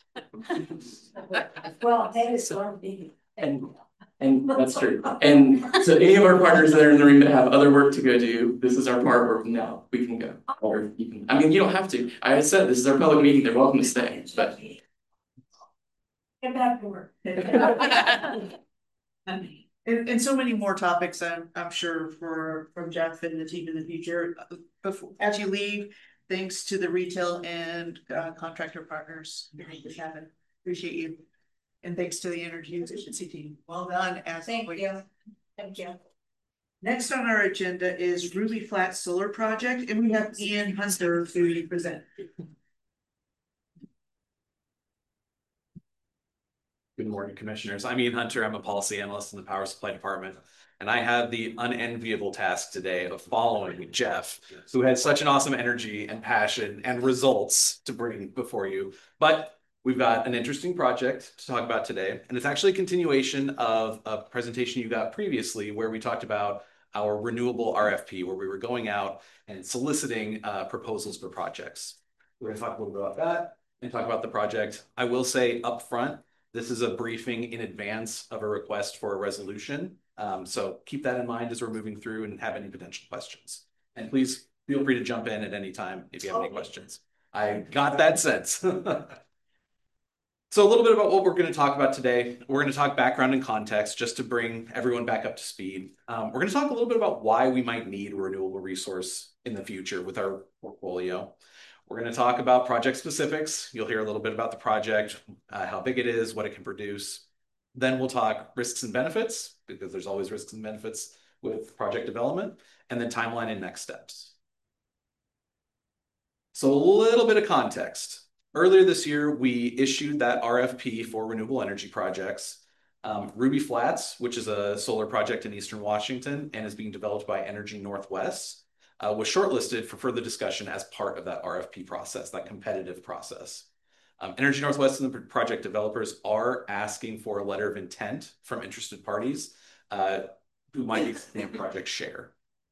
Well, that is going to be. And that's true. And so any of our partners that are in the room that have other work to go do, this is our part where now we can go. Or you can, I mean, you don't have to. I said this is our public meeting, they're welcome to stay, but Get back to work. And so many more topics, I'm sure from Jeff and the team in the future. Before, as you leave, thanks to the retail and contractor partners who make this happen. Appreciate you. And thanks to the energy efficiency team. Well done. Thank you. Thank you. Next on our agenda is Ruby Flat Solar Project, and we have Ian Hunter to present. Good morning, commissioners. I'm Ian Hunter. I'm a policy analyst in the power supply department, and I have the unenviable task today of following Jeff, who has such an awesome energy and passion and results to bring before you. But we've got an interesting project to talk about today, and it's actually a continuation of a presentation you got previously where we talked about our renewable RFP, where we were going out and soliciting proposals for projects. We're going to talk a little bit about that and talk about the project. I will say up front, this is a briefing in advance of a request for a resolution. So keep that in mind as we're moving through and have any potential questions. And please feel free to jump in at any time if you have any questions. I got that sense. So a little bit about what we're going to talk about today. We're going to talk background and context just to bring everyone back up to speed. We're going to talk a little bit about why we might need a renewable resource in the future with our portfolio. We're going to talk about project specifics. You'll hear a little bit about the project, how big it is, what it can produce. Then we'll talk risks and benefits, because there's always risks and benefits with project development, and then timeline and next steps. So a little bit of context. Earlier this year, we issued that RFP for renewable energy projects. Ruby Flats, which is a solar project in Eastern Washington and is being developed by Energy Northwest, was shortlisted for further discussion as part of that RFP process, that competitive process. Energy Northwest and the project developers are asking for a letter of intent from interested parties who might be the project share.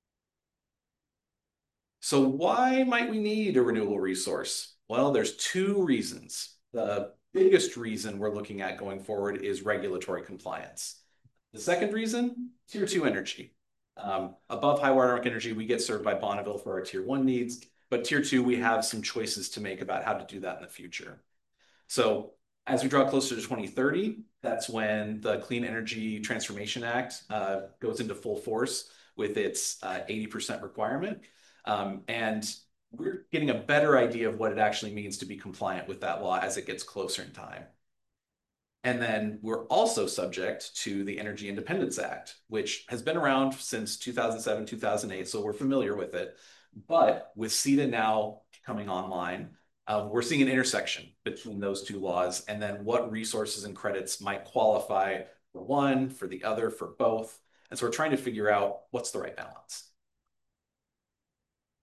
So why might we need a renewable resource? Well, there's two reasons. The biggest reason we're looking at going forward is regulatory compliance. The second reason, tier 2 energy. Above high watermark energy, we get served by Bonneville for our tier 1 needs, but tier 2, we have some choices to make about how to do that in the future. So as we draw closer to 2030, that's when the Clean Energy Transformation Act goes into full force with its 80% requirement. And we're getting a better idea of what it actually means to be compliant with that law as it gets closer in time. And then we're also subject to the Energy Independence Act, which has been around since 2007, 2008, so we're familiar with it. But with CETA now coming online, we're seeing an intersection between those two laws, and then what resources and credits might qualify for one, for the other, for both. And so we're trying to figure out what's the right balance.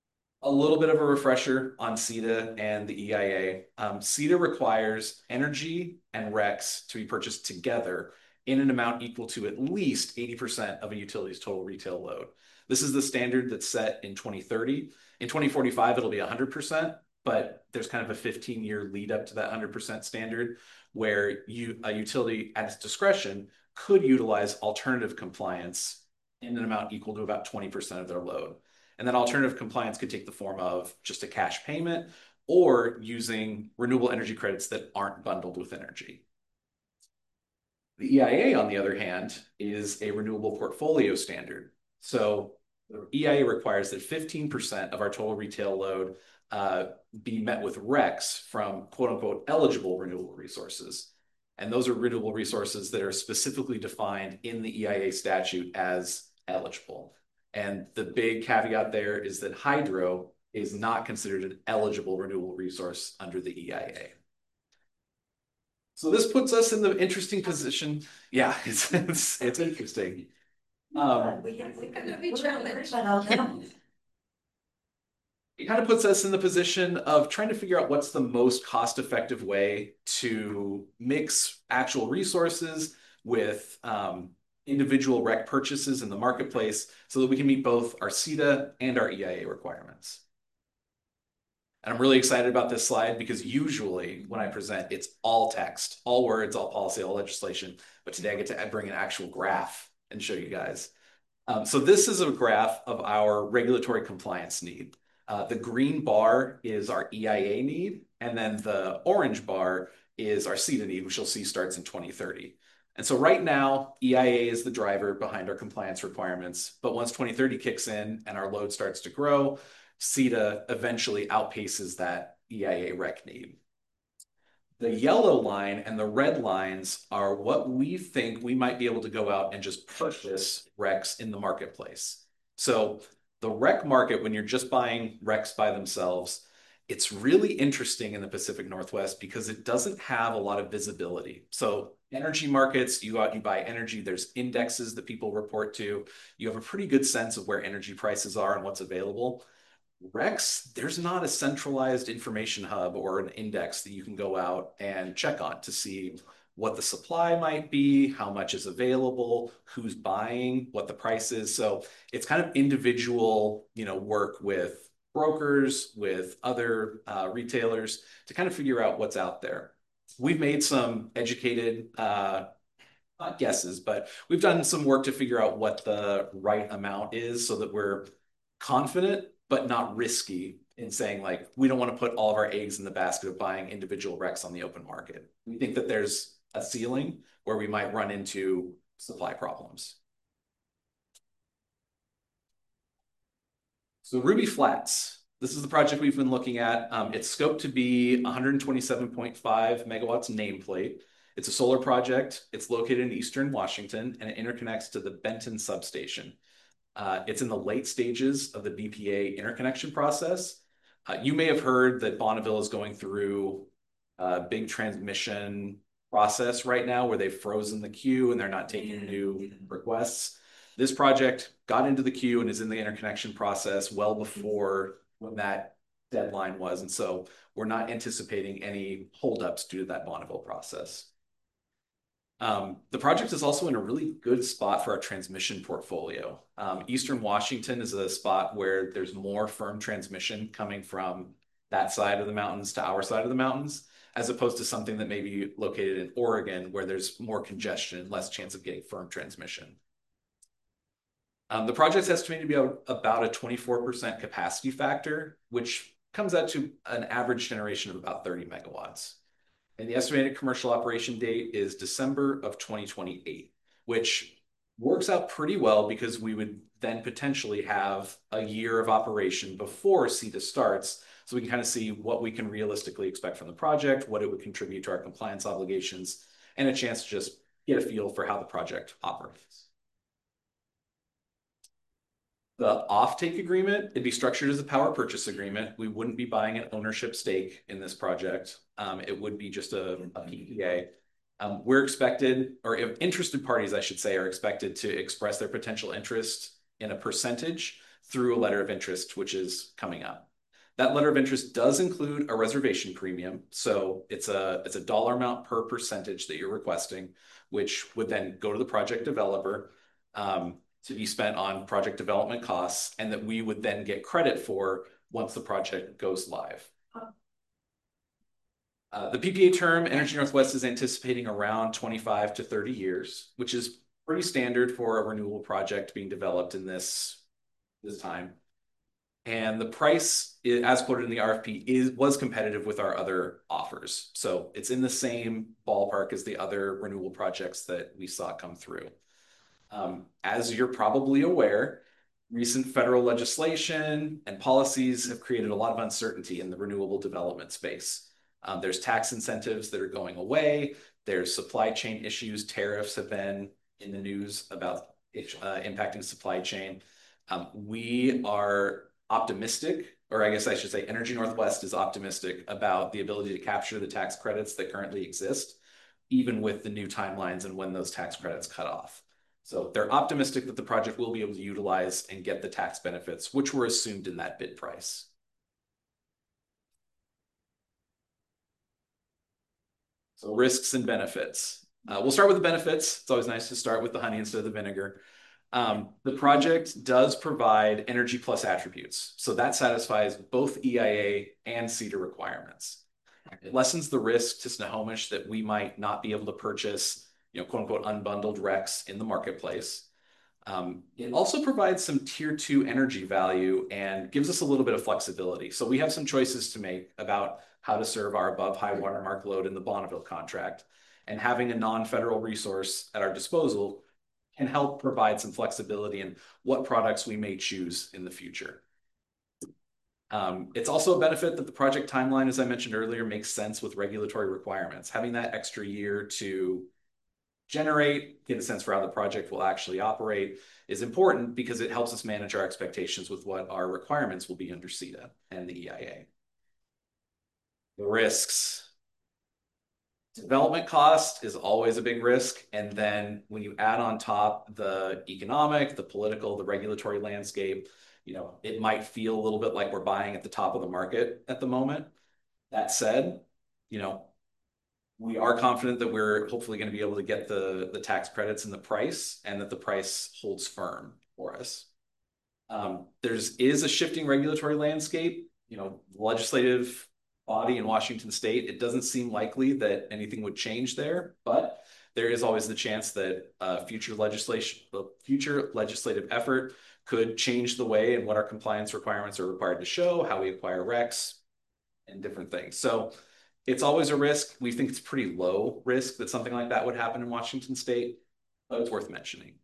a little bit of a refresher on CETA and the EIA. CETA requires energy and RECs to be purchased together in an amount equal to at least 80% of a utility's total retail load. This is the standard that's set in 2030. In 2045, it'll be 100%, but there's kind of a 15-year lead up to that 100% standard where a utility at its discretion could utilize alternative compliance in an amount equal to about 20% of their load. And that alternative compliance could take the form of just a cash payment or using renewable energy credits that aren't bundled with energy. The EIA, on the other hand, is a renewable portfolio standard. So the EIA requires that 15% of our total retail load be met with RECs from quote unquote eligible renewable resources. And those are renewable resources that are specifically defined in the EIA statute as eligible. And the big caveat there is that hydro is not considered an eligible renewable resource under the EIA. So this puts us in the interesting position. Yeah, it's interesting. It kind of puts us in the position of trying to figure out what's the most cost-effective way to mix actual resources with individual REC purchases in the marketplace so that we can meet both our CETA and our EIA requirements. And I'm really excited about this slide because usually when I present, it's all text, all words, all policy, all legislation. But today I get to bring an actual graph and show you guys. So this is a graph of our regulatory compliance need. The green bar is our EIA need, and then the orange bar is our CETA need, which you'll see starts in 2030. And so right now, EIA is the driver behind our compliance requirements. But once 2030 kicks in and our load starts to grow, CETA eventually outpaces that EIA REC need. The yellow line and the red lines are what we think we might be able to go out and just purchase RECs in the marketplace. So the REC market, when you're just buying RECs by themselves, it's really interesting in the Pacific Northwest because it doesn't have a lot of visibility. So energy markets, you go out, you buy energy, there's indexes that people report to. You have a pretty good sense of where energy prices are and what's available. RECs, there's not a centralized information hub or an index that you can go out and check on to see what the supply might be, how much is available, who's buying, what the price is. So it's kind of individual, work with brokers, with other retailers to kind of figure out what's out there. We've made some educated, not guesses, but we've done some work to figure out what the right amount is so that we're confident but not risky in saying like, we don't want to put all of our eggs in the basket of buying individual RECs on the open market. We think that there's a ceiling where we might run into supply problems. So Ruby Flats, this is the project we've been looking at. It's scoped to be 127.5 megawatts nameplate. It's a solar project. It's located in Eastern Washington and it interconnects to the Benton substation. It's in the late stages of the BPA interconnection process. You may have heard that Bonneville is going through a big transmission process right now where they've frozen the queue and they're not taking new requests. This project got into the queue and is in the interconnection process well before when that deadline was. And so we're not anticipating any holdups due to that Bonneville process. The project is also in a really good spot for our transmission portfolio. Eastern Washington is a spot where there's more firm transmission coming from that side of the mountains to our side of the mountains, as opposed to something that may be located in Oregon where there's more congestion, less chance of getting firm transmission. The project's estimated to be about a 24% capacity factor, which comes out to an average generation of about 30 megawatts. And the estimated commercial operation date is December of 2028, which works out pretty well because we would then potentially have a year of operation before CETA starts. So we can kind of see what we can realistically expect from the project, what it would contribute to our compliance obligations, and a chance to just get a feel for how the project operates. The offtake agreement, it'd be structured as a power purchase agreement. We wouldn't be buying an ownership stake in this project. It would be just a PPA. We're expected, or if interested parties, I should say, are expected to express their potential interest in a percentage through a letter of interest, which is coming up. That letter of interest does include a reservation premium. So it's a dollar amount per percentage that you're requesting, which would then go to the project developer to be spent on project development costs, and that we would then get credit for once the project goes live. The PPA term, Energy Northwest is anticipating around 25 to 30 years, which is pretty standard for a renewable project being developed in this time. And the price, as quoted in the RFP, was competitive with our other offers. So it's in the same ballpark as the other renewable projects that we saw come through. As you're probably aware, recent federal legislation and policies have created a lot of uncertainty in the renewable development space. There's tax incentives that are going away. There's supply chain issues. Tariffs have been in the news about impacting supply chain. We are optimistic, or I guess I should say Energy Northwest is optimistic about the ability to capture the tax credits that currently exist, even with the new timelines and when those tax credits cut off. So they're optimistic that the project will be able to utilize and get the tax benefits, which were assumed in that bid price. So risks and benefits. We'll start with the benefits. It's always nice to start with the honey instead of the vinegar. The project does provide Energy Plus attributes. So that satisfies both EIA and CETA requirements. It lessens the risk to Snohomish that we might not be able to purchase, quote unquote, unbundled RECs in the marketplace. It also provides some tier 2 energy value and gives us a little bit of flexibility. So we have some choices to make about how to serve our above high watermark load in the Bonneville contract. And having a non-federal resource at our disposal can help provide some flexibility in what products we may choose in the future. It's also a benefit that the project timeline, as I mentioned earlier, makes sense with regulatory requirements. Having that extra year to generate, get a sense for how the project will actually operate is important because it helps us manage our expectations with what our requirements will be under CETA and the EIA. The risks. Development cost is always a big risk. And then when you add on top the economic, the political, the regulatory landscape, it might feel a little bit like we're buying at the top of the market at the moment. That said, we are confident that we're hopefully going to be able to get the tax credits and the price, and that the price holds firm for us. There is a shifting regulatory landscape, legislative body in Washington State. It doesn't seem likely that anything would change there, but there is always the chance that future legislative effort could change the way and what our compliance requirements are required to show, how we acquire RECs, and different things. So it's always a risk. We think it's pretty low risk that something like that would happen in Washington State, but it's worth mentioning.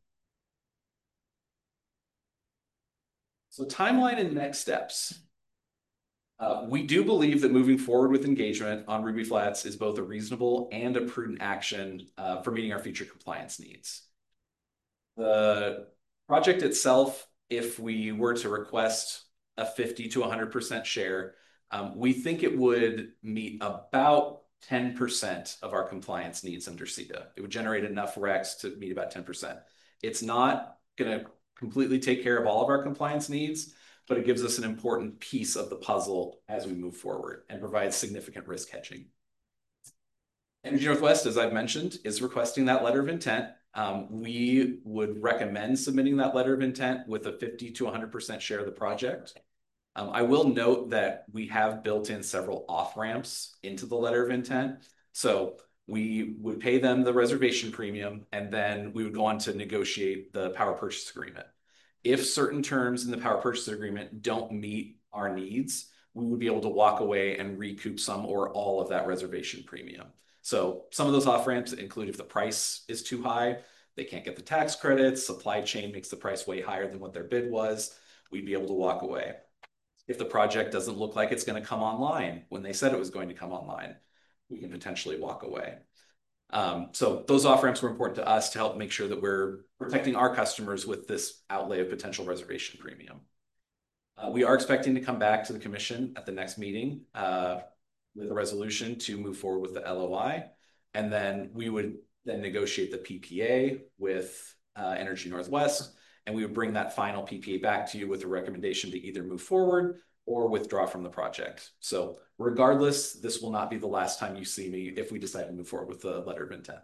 So timeline and next steps. We do believe that moving forward with engagement on Ruby Flats is both a reasonable and a prudent action for meeting our future compliance needs. The project itself, if we were to request a 50 to 100% share, we think it would meet about 10% of our compliance needs under CETA. It would generate enough RECs to meet about 10%. It's not going to completely take care of all of our compliance needs, but it gives us an important piece of the puzzle as we move forward and provides significant risk hedging. Energy Northwest, as I've mentioned, is requesting that letter of intent. We would recommend submitting that letter of intent with a 50 to 100% share of the project. I will note that we have built in several off-ramps into the letter of intent. So we would pay them the reservation premium, and then we would go on to negotiate the power purchase agreement. If certain terms in the power purchase agreement don't meet our needs, we would be able to walk away and recoup some or all of that reservation premium. So some of those off-ramps include if the price is too high, they can't get the tax credits, supply chain makes the price way higher than what their bid was, we'd be able to walk away. If the project doesn't look like it's going to come online when they said it was going to come online, we can potentially walk away. So those off-ramps were important to us to help make sure that we're protecting our customers with this outlay of potential reservation premium. We are expecting to come back to the commission at the next meeting with a resolution to move forward with the LOI. And then we would then negotiate the PPA with Energy Northwest, and we would bring that final PPA back to you with a recommendation to either move forward or withdraw from the project. So regardless, this will not be the last time you see me if we decide to move forward with the letter of intent.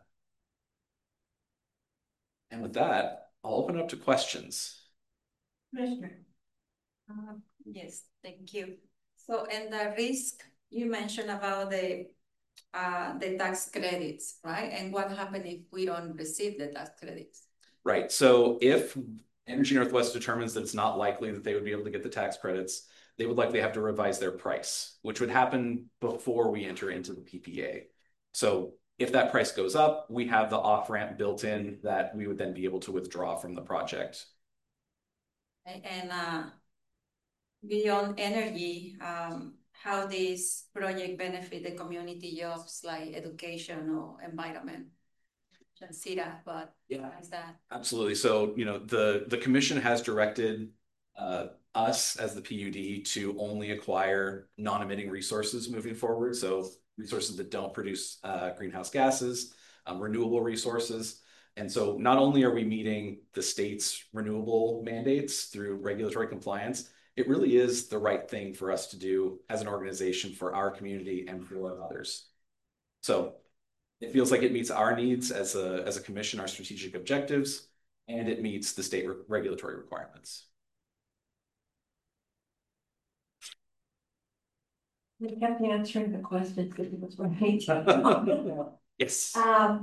And with that, I'll open it up to questions. Commissioner. Yes, thank you. So, and the risk you mentioned about the tax credits, right? And what happens if we don't receive the tax credits? Right. So if Energy Northwest determines that it's not likely that they would be able to get the tax credits, they would likely have to revise their price, which would happen before we enter into the PPA. So if that price goes up, we have the off ramp built in that we would then be able to withdraw from the project. And beyond energy, how this project benefit the community jobs like education or environment? See that, but yeah, is that absolutely? So the commission has directed us as the PUD to only acquire non-emitting resources moving forward. So resources that don't produce greenhouse gases, renewable resources. And so not only are we meeting the state's renewable mandates through regulatory compliance, it really is the right thing for us to do as an organization for our community and for others. So it feels like it meets our needs as a commission, our strategic objectives, and it meets the state regulatory requirements. We kept answering the questions because it was right. Yes.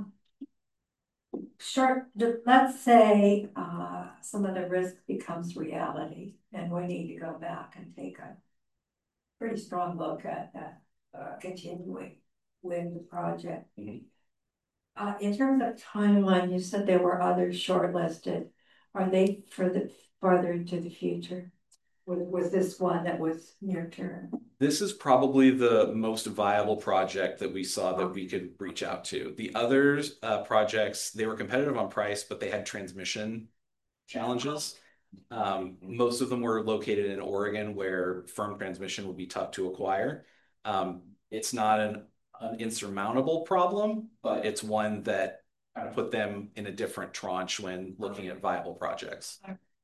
Sure. Let's say some of the risk becomes reality, and we need to go back and take a pretty strong look at that continuing with the project. Mm-hmm. In terms of timeline, you said there were others shortlisted. Are they farther into the future? Was this one that was near term? This is probably the most viable project that we saw that we could reach out to. The other projects, they were competitive on price, but they had transmission challenges. Most of them were located in Oregon, where firm transmission would be tough to acquire. It's not an insurmountable problem, but it's one that kind of put them in a different tranche when looking at viable projects.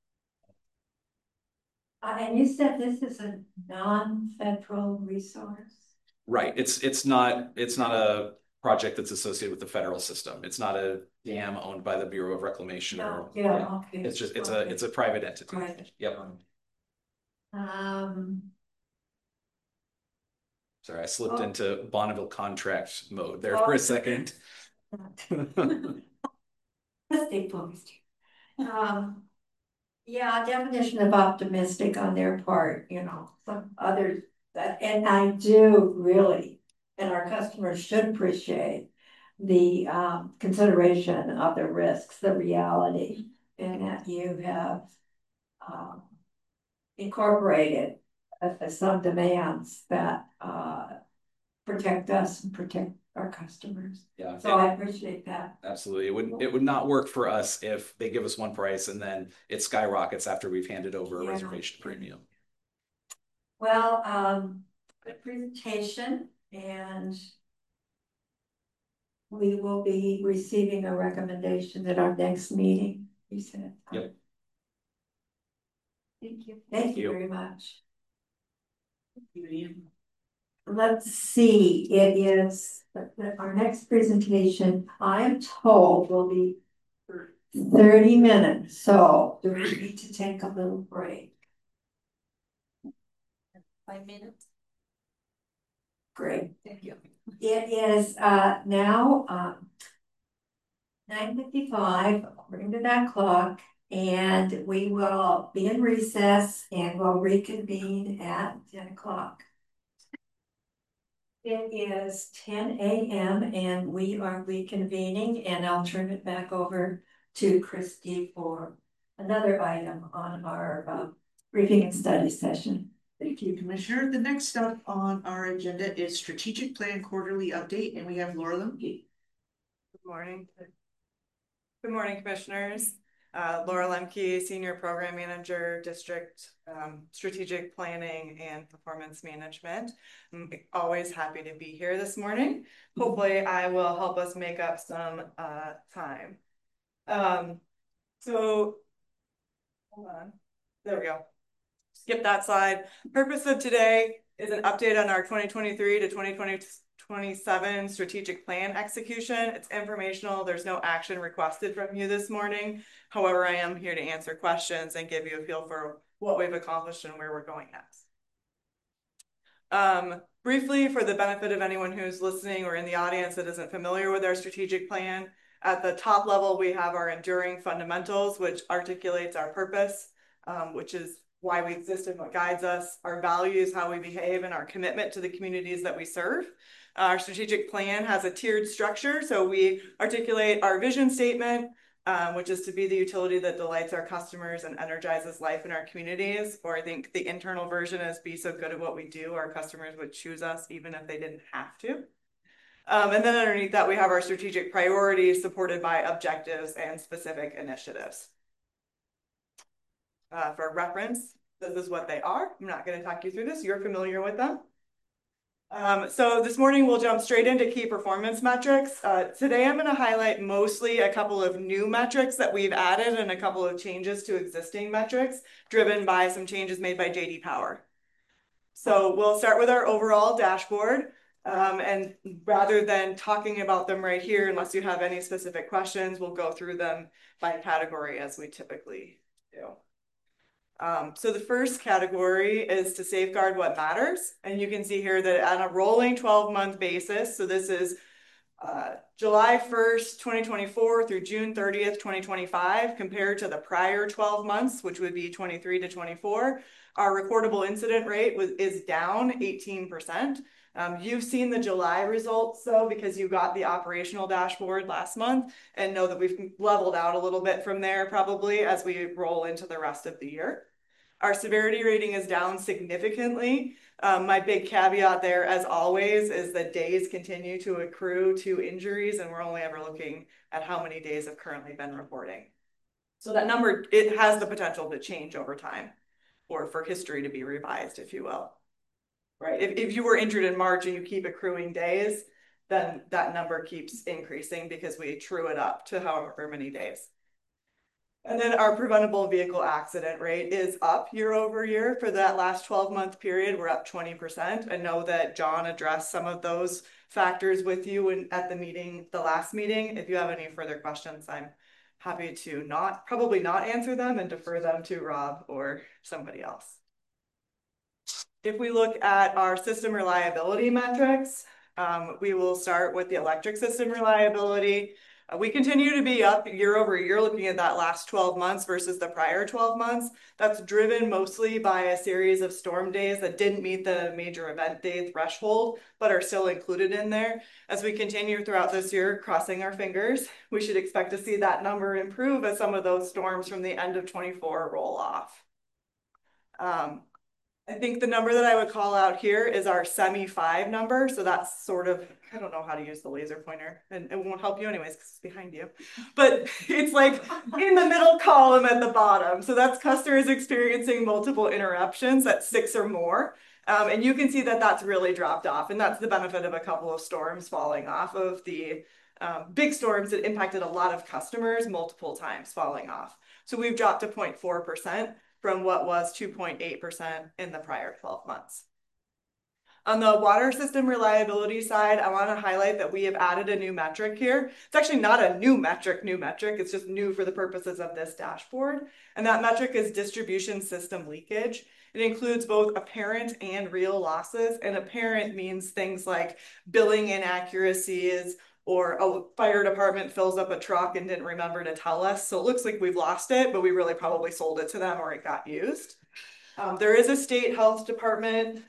And you said this is a non-federal resource? Right. It's not a project that's associated with the federal system. It's not a dam owned by the Bureau of Reclamation. No, yeah, okay. It's just it's a private entity. Private. Yep. Sorry, I slipped into Bonneville contract mode there for a second. Stay focused here. Yeah, definition of optimistic on their part, some others that, and I do really, and our customers should appreciate the consideration of the risks, the reality, and that you have incorporated some demands that protect us and protect our customers. Yeah. So I appreciate that. Absolutely. It would not work for us if they give us one price and then it skyrockets after we've handed over a reservation premium. Well, good presentation, and we will be receiving a recommendation at our next meeting, you said. Yep. Thank you. Thank you very much. Thank you, Ian. Let's see, it is our next presentation, I am told, will be 30 minutes. So do we need to take a little break? 5 minutes? Great. Thank you. It is now 9:55, according to that clock, and we will be in recess and we'll reconvene at 10 o'clock. It is 10 a.m. and we are reconvening, and I'll turn it back over to Christy for another item on our briefing and study session. Thank you, Commissioner. The next up on our agenda is Strategic Plan Quarterly Update, and we have Laura Lemke. Good morning. Good morning, Commissioners. Laura Lemke, Senior Program Manager, District Strategic Planning and Performance Management. I'm always happy to be here this morning. Hopefully I will help us make up some time. So, hold on. There we go. skip that slide. Purpose of today is an update on our 2023 to 2027 strategic plan execution. It's informational. There's no action requested from you this morning. However, I am here to answer questions and give you a feel for what we've accomplished and where we're going next. Briefly, for the benefit of anyone who's listening or in the audience that isn't familiar with our strategic plan, at the top level, we have our enduring fundamentals, which articulates our purpose, which is why we exist and what guides us, our values, how we behave, and our commitment to the communities that we serve. Our strategic plan has a tiered structure, so we articulate our vision statement, which is to be the utility that delights our customers and energizes life in our communities. Or I think the internal version is be so good at what we do, our customers would choose us even if they didn't have to. And then underneath that, we have our strategic priorities supported by objectives and specific initiatives. For reference, this is what they are. I'm not going to talk you through this. You're familiar with them. So this morning we'll jump straight into key performance metrics. Today I'm going to highlight mostly a couple of new metrics that we've added and a couple of changes to existing metrics driven by some changes made by J.D. Power. So we'll start with our overall dashboard. And rather than talking about them right here, unless you have any specific questions, we'll go through them by category as we typically do. So the first category is to safeguard what matters. And you can see here that on a rolling 12-month basis, so this is July 1st, 2024 through June 30th, 2025, compared to the prior 12 months, which would be 23 to 24, our recordable incident rate is down 18%. You've seen the July results, though, because you got the operational dashboard last month and know that we've leveled out a little bit from there probably as we roll into the rest of the year. Our severity rating is down significantly. My big caveat there, as always, is that days continue to accrue to injuries, and we're only ever looking at how many days have currently been reporting. So that number, it has the potential to change over time, or for history to be revised, if you will. Right? If you were injured in March and you keep accruing days, then that number keeps increasing because we true it up to however many days. And then our preventable vehicle accident rate is up year over year. For that last 12-month period, we're up 20%. I know that John addressed some of those factors with you at the last meeting. If you have any further questions, I'm happy to probably not answer them and defer them to Rob or somebody else. If we look at our system reliability metrics, we will start with the electric system reliability. We continue to be up year over year, looking at that last 12 months versus the prior 12 months. That's driven mostly by a series of storm days that didn't meet the major event day threshold, but are still included in there. As we continue throughout this year, crossing our fingers, we should expect to see that number improve as some of those storms from the end of 24 roll off. I think the number that I would call out here is our semi-5 number. So that's sort of, I don't know how to use the laser pointer, and it won't help you anyways because it's behind you. But it's like in the middle column at the bottom. So that's customers experiencing multiple interruptions at 6 or more. And you can see that that's really dropped off. And that's the benefit of a couple of storms falling off of the big storms that impacted a lot of customers multiple times falling off. So we've dropped to 0.4%. From what was 2.8% in the prior 12 months. On the water system reliability side, I want to highlight that we have added a new metric here. It's actually not a new metric, it's just new for the purposes of this dashboard. And that metric is distribution system leakage. It includes both apparent and real losses, and apparent means things like billing inaccuracies, or a fire department fills up a truck and didn't remember to tell us. So it looks like we've lost it, but we really probably sold it to them or it got used. There is a state health department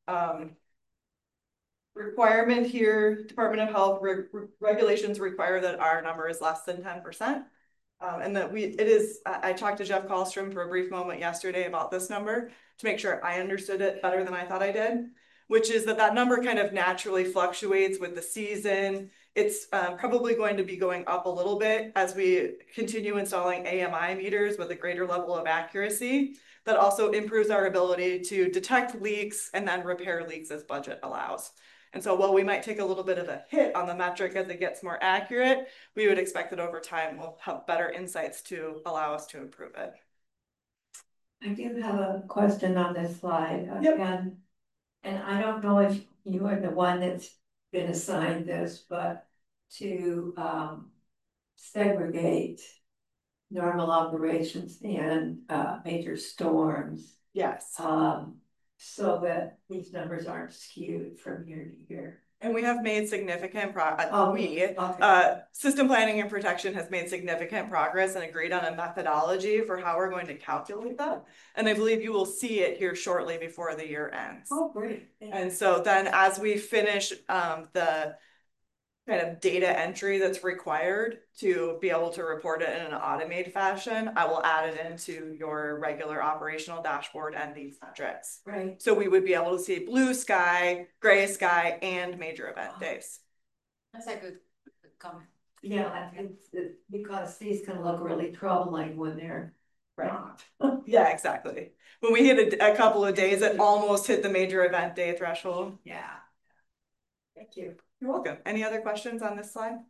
requirement here. Department of Health regulations require that our number is less than 10%. And that I talked to Jeff Kallstrom for a brief moment yesterday about this number to make sure I understood it better than I thought I did, which is that number kind of naturally fluctuates with the season. It's probably going to be going up a little bit as we continue installing AMI meters with a greater level of accuracy. That also improves our ability to detect leaks and then repair leaks as budget allows. And so while we might take a little bit of a hit on the metric as it gets more accurate, we would expect that over time we'll have better insights to allow us to improve it. I do have a question on this slide. Yep. And I don't know if you are the one that's been assigned this, but to segregate normal operations and major storms. Yes. So that these numbers aren't skewed from year to year. And we have made significant system planning and protection has made significant progress and agreed on a methodology for how we're going to calculate that. And I believe you will see it here shortly before the year ends. Oh, great. And so then as we finish the kind of data entry that's required to be able to report it in an automated fashion, I will add it into your regular operational dashboard and these metrics. Right. So we would be able to see blue sky, gray sky, and major event days. That's a good comment. Yeah, it's because these can look really troubling when they're not. Yeah, exactly. When we hit a couple of days, it almost hit the major event day threshold. Yeah. Thank you. You're welcome. Any other questions on this slide?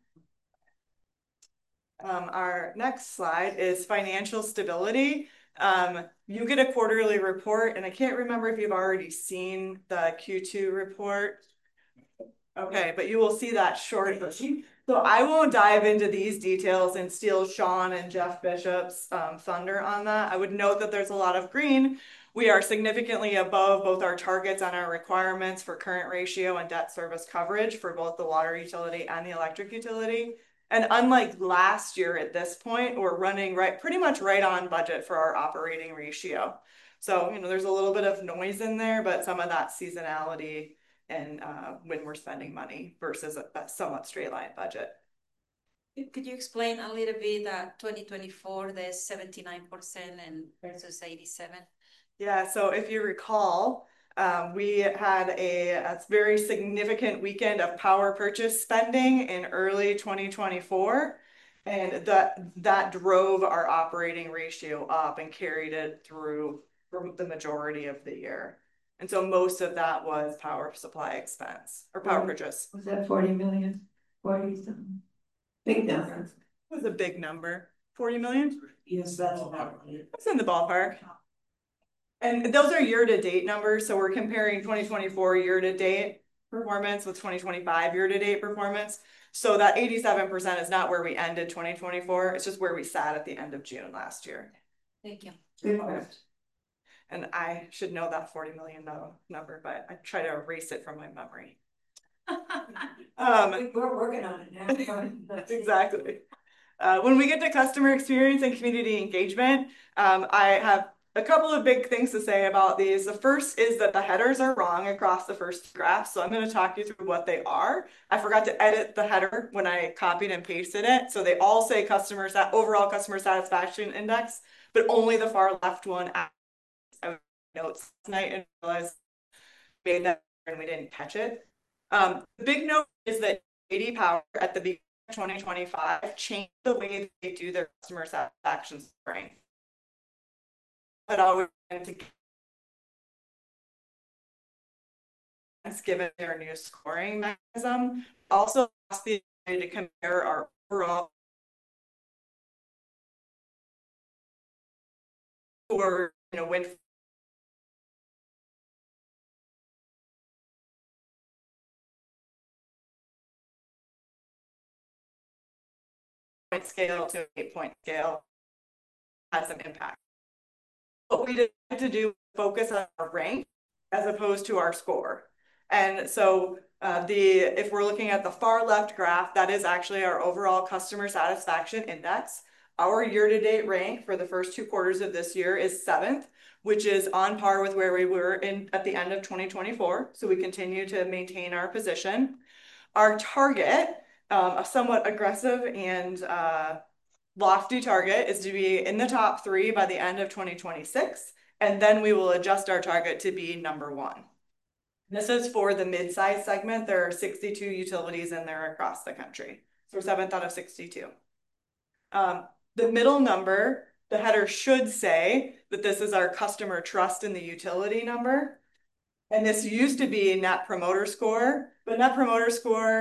Our next slide is financial stability. You get a quarterly report, and I can't remember if you've already seen the Q2 report. Okay, but you will see that shortly. So I won't dive into these details and steal Sean and Jeff Bishop's thunder on that. I would note that there's a lot of green. We are significantly above both our targets and our requirements for current ratio and debt service coverage for both the water utility and the electric utility. And unlike last year at this point, we're running pretty much right on budget for our operating ratio. So, there's a little bit of noise in there, but some of that seasonality and when we're spending money versus a somewhat straight line budget. Could you explain a little bit that 2024, the 79% and versus 87? Yeah, so if you recall, we had a very significant weekend of power purchase spending in early 2024, and that drove our operating ratio up and carried it through for the majority of the year. And so most of that was power supply expense or power purchase. Was that 40 million? 40 something? Big number. It was a big number. 40 million? Yes, that's about right. It's in the ballpark. And those are year-to-date numbers. So we're comparing 2024 year-to-date performance with 2025 year-to-date performance. So that 87% is not where we ended 2024. It's just where we sat at the end of June last year. Thank you. Good. And I should know that $40 million number, but I try to erase it from my memory. We're working on it now. Exactly. When we get to customer experience and community engagement, I have a couple of big things to say about these. The first is that the headers are wrong across the first graph. So I'm going to talk you through what they are. I forgot to edit the header when I copied and pasted it. So they all say overall customer satisfaction index, but only the far left one. I notes tonight and realized made that and we didn't catch it. The big note is that JD Power at the beginning of 2025 changed the way they do their customer satisfaction scoring. But always given their new scoring mechanism, also asked the ability to compare our overall or when point scale to 8-point scale has some impact. What we decided to do focus on our rank as opposed to our score. And so if we're looking at the far left graph, that is actually our overall customer satisfaction index. Our year-to-date rank for the first 2 quarters of this year is 7th, which is on par with where we were at the end of 2024. So we continue to maintain our position. Our target, a somewhat aggressive and lofty target, is to be in the top 3 by the end of 2026. And then we will adjust our target to be number 1. This is for the mid-size segment. There are 62 utilities in there across the country. So 7th out of 62. The middle number, the header should say that this is our customer trust in the utility number. And this used to be Net Promoter Score, but Net Promoter Score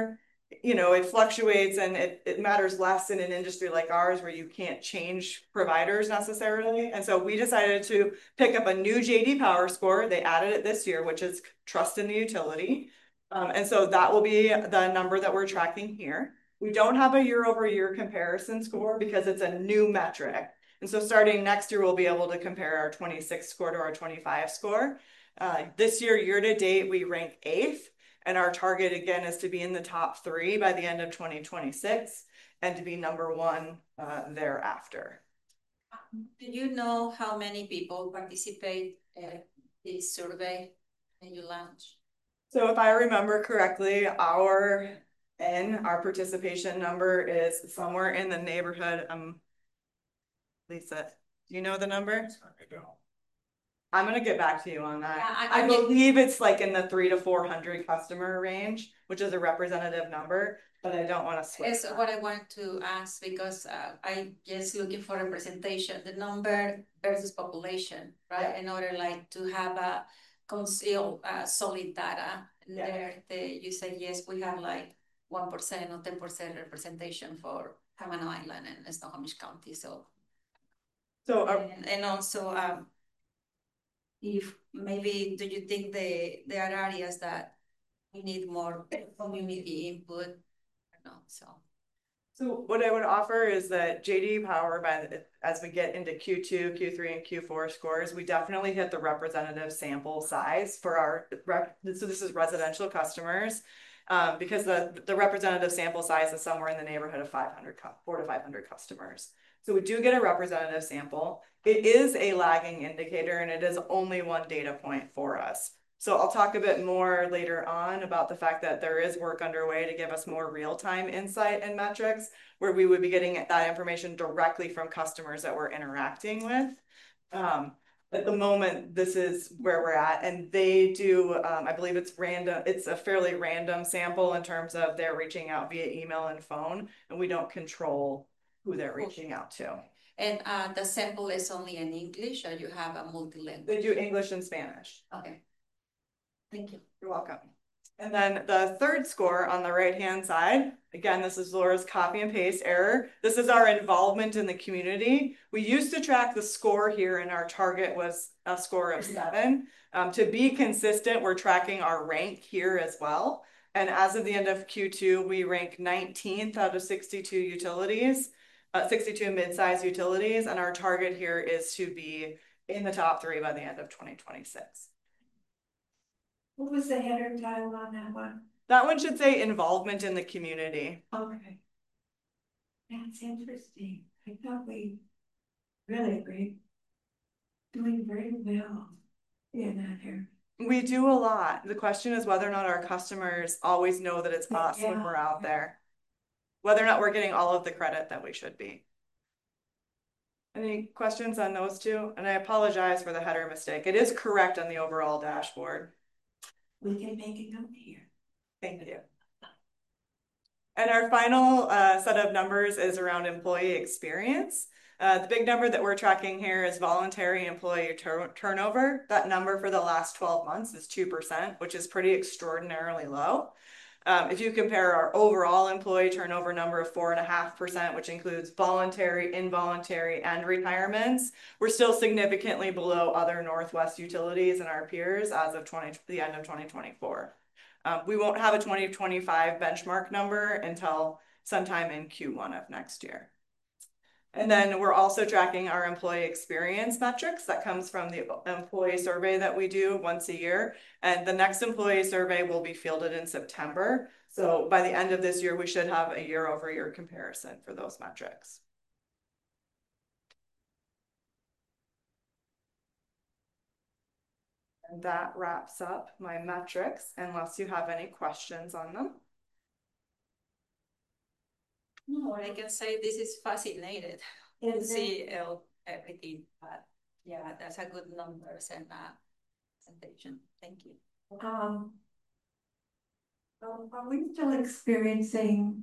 you know, it fluctuates and it matters less in an industry like ours where you can't change providers necessarily. And so we decided to pick up a new JD Power score. They added it this year, which is trust in the utility. And so that will be the number that we're tracking here. We don't have a year-over-year comparison score because it's a new metric. And so starting next year, we'll be able to compare our 26 score to our 25 score. This year to date, we rank 8th. And our target again is to be in the top 3 by the end of 2026 and to be number 1 thereafter. Do you know how many people participate in this survey when you launch? So if I remember correctly, our participation number is somewhere in the neighborhood. Lisa, do you know the number? I'm gonna get back to you on that. Yeah, I believe it's like in the 300 to 400 customer range, which is a representative number, but I don't want to switch. That's what I want to ask because I just looking for representation, the number versus population, right? Yeah. In order like to have a solid data. Yeah. There, you say yes, we have like 1% or 10% representation for Hamana Island and Snohomish County. So and also if maybe do you think there are areas that we need more community input? No, so what I would offer is that JD Power, as we get into Q2, Q3, and Q4 scores, we definitely hit the representative sample size for our so this is residential customers, because the representative sample size is somewhere in the neighborhood of 400 to 500 customers. So we do get a representative sample. It is a lagging indicator and it is only one data point for us. So I'll talk a bit more later on about the fact that there is work underway to give us more real-time insight and metrics where we would be getting that information directly from customers that we're interacting with. At the moment, this is where we're at, and they do, I believe it's random. It's a fairly random sample in terms of they're reaching out via email and phone, and we don't control who they're reaching out to. And the sample is only in English, or you have a multilingual? They do English and Spanish. Okay. Thank you. You're welcome. And then the third score on the right-hand side, again, this is Laura's copy and paste error. This is our involvement in the community. We used to track the score here and our target was a score of 7. To be consistent, we're tracking our rank here as well. And as of the end of Q2, we rank 19th out of 62 utilities, 62 mid-size utilities. And our target here is to be in the top 3 by the end of 2026. What was the header title on that one? That one should say involvement in the community. Okay. That's interesting. I thought we really doing very well in that area. We do a lot. The question is whether or not our customers always know that it's us when we're out there. Whether or not we're getting all of the credit that we should be. Any questions on those two? And I apologize for the header mistake. It is correct on the overall dashboard. We can make a note here. Thank you. And our final set of numbers is around employee experience. The big number that we're tracking here is voluntary employee turnover. That number for the last 12 months is 2%, which is pretty extraordinarily low. If you compare our overall employee turnover number of 4.5%, which includes voluntary, involuntary, and retirements, we're still significantly below other Northwest utilities and our peers as of the end of 2024. We won't have a 2025 benchmark number until sometime in Q1 of next year. And then we're also tracking our employee experience metrics. That comes from the employee survey that we do once a year. And the next employee survey will be fielded in September. So by the end of this year, we should have a year-over-year comparison for those metrics. And that wraps up my metrics, unless you have any questions on them. No, I can say this is fascinating to see everything, but yeah, that's a good numbers and presentation. Thank you. Are we still experiencing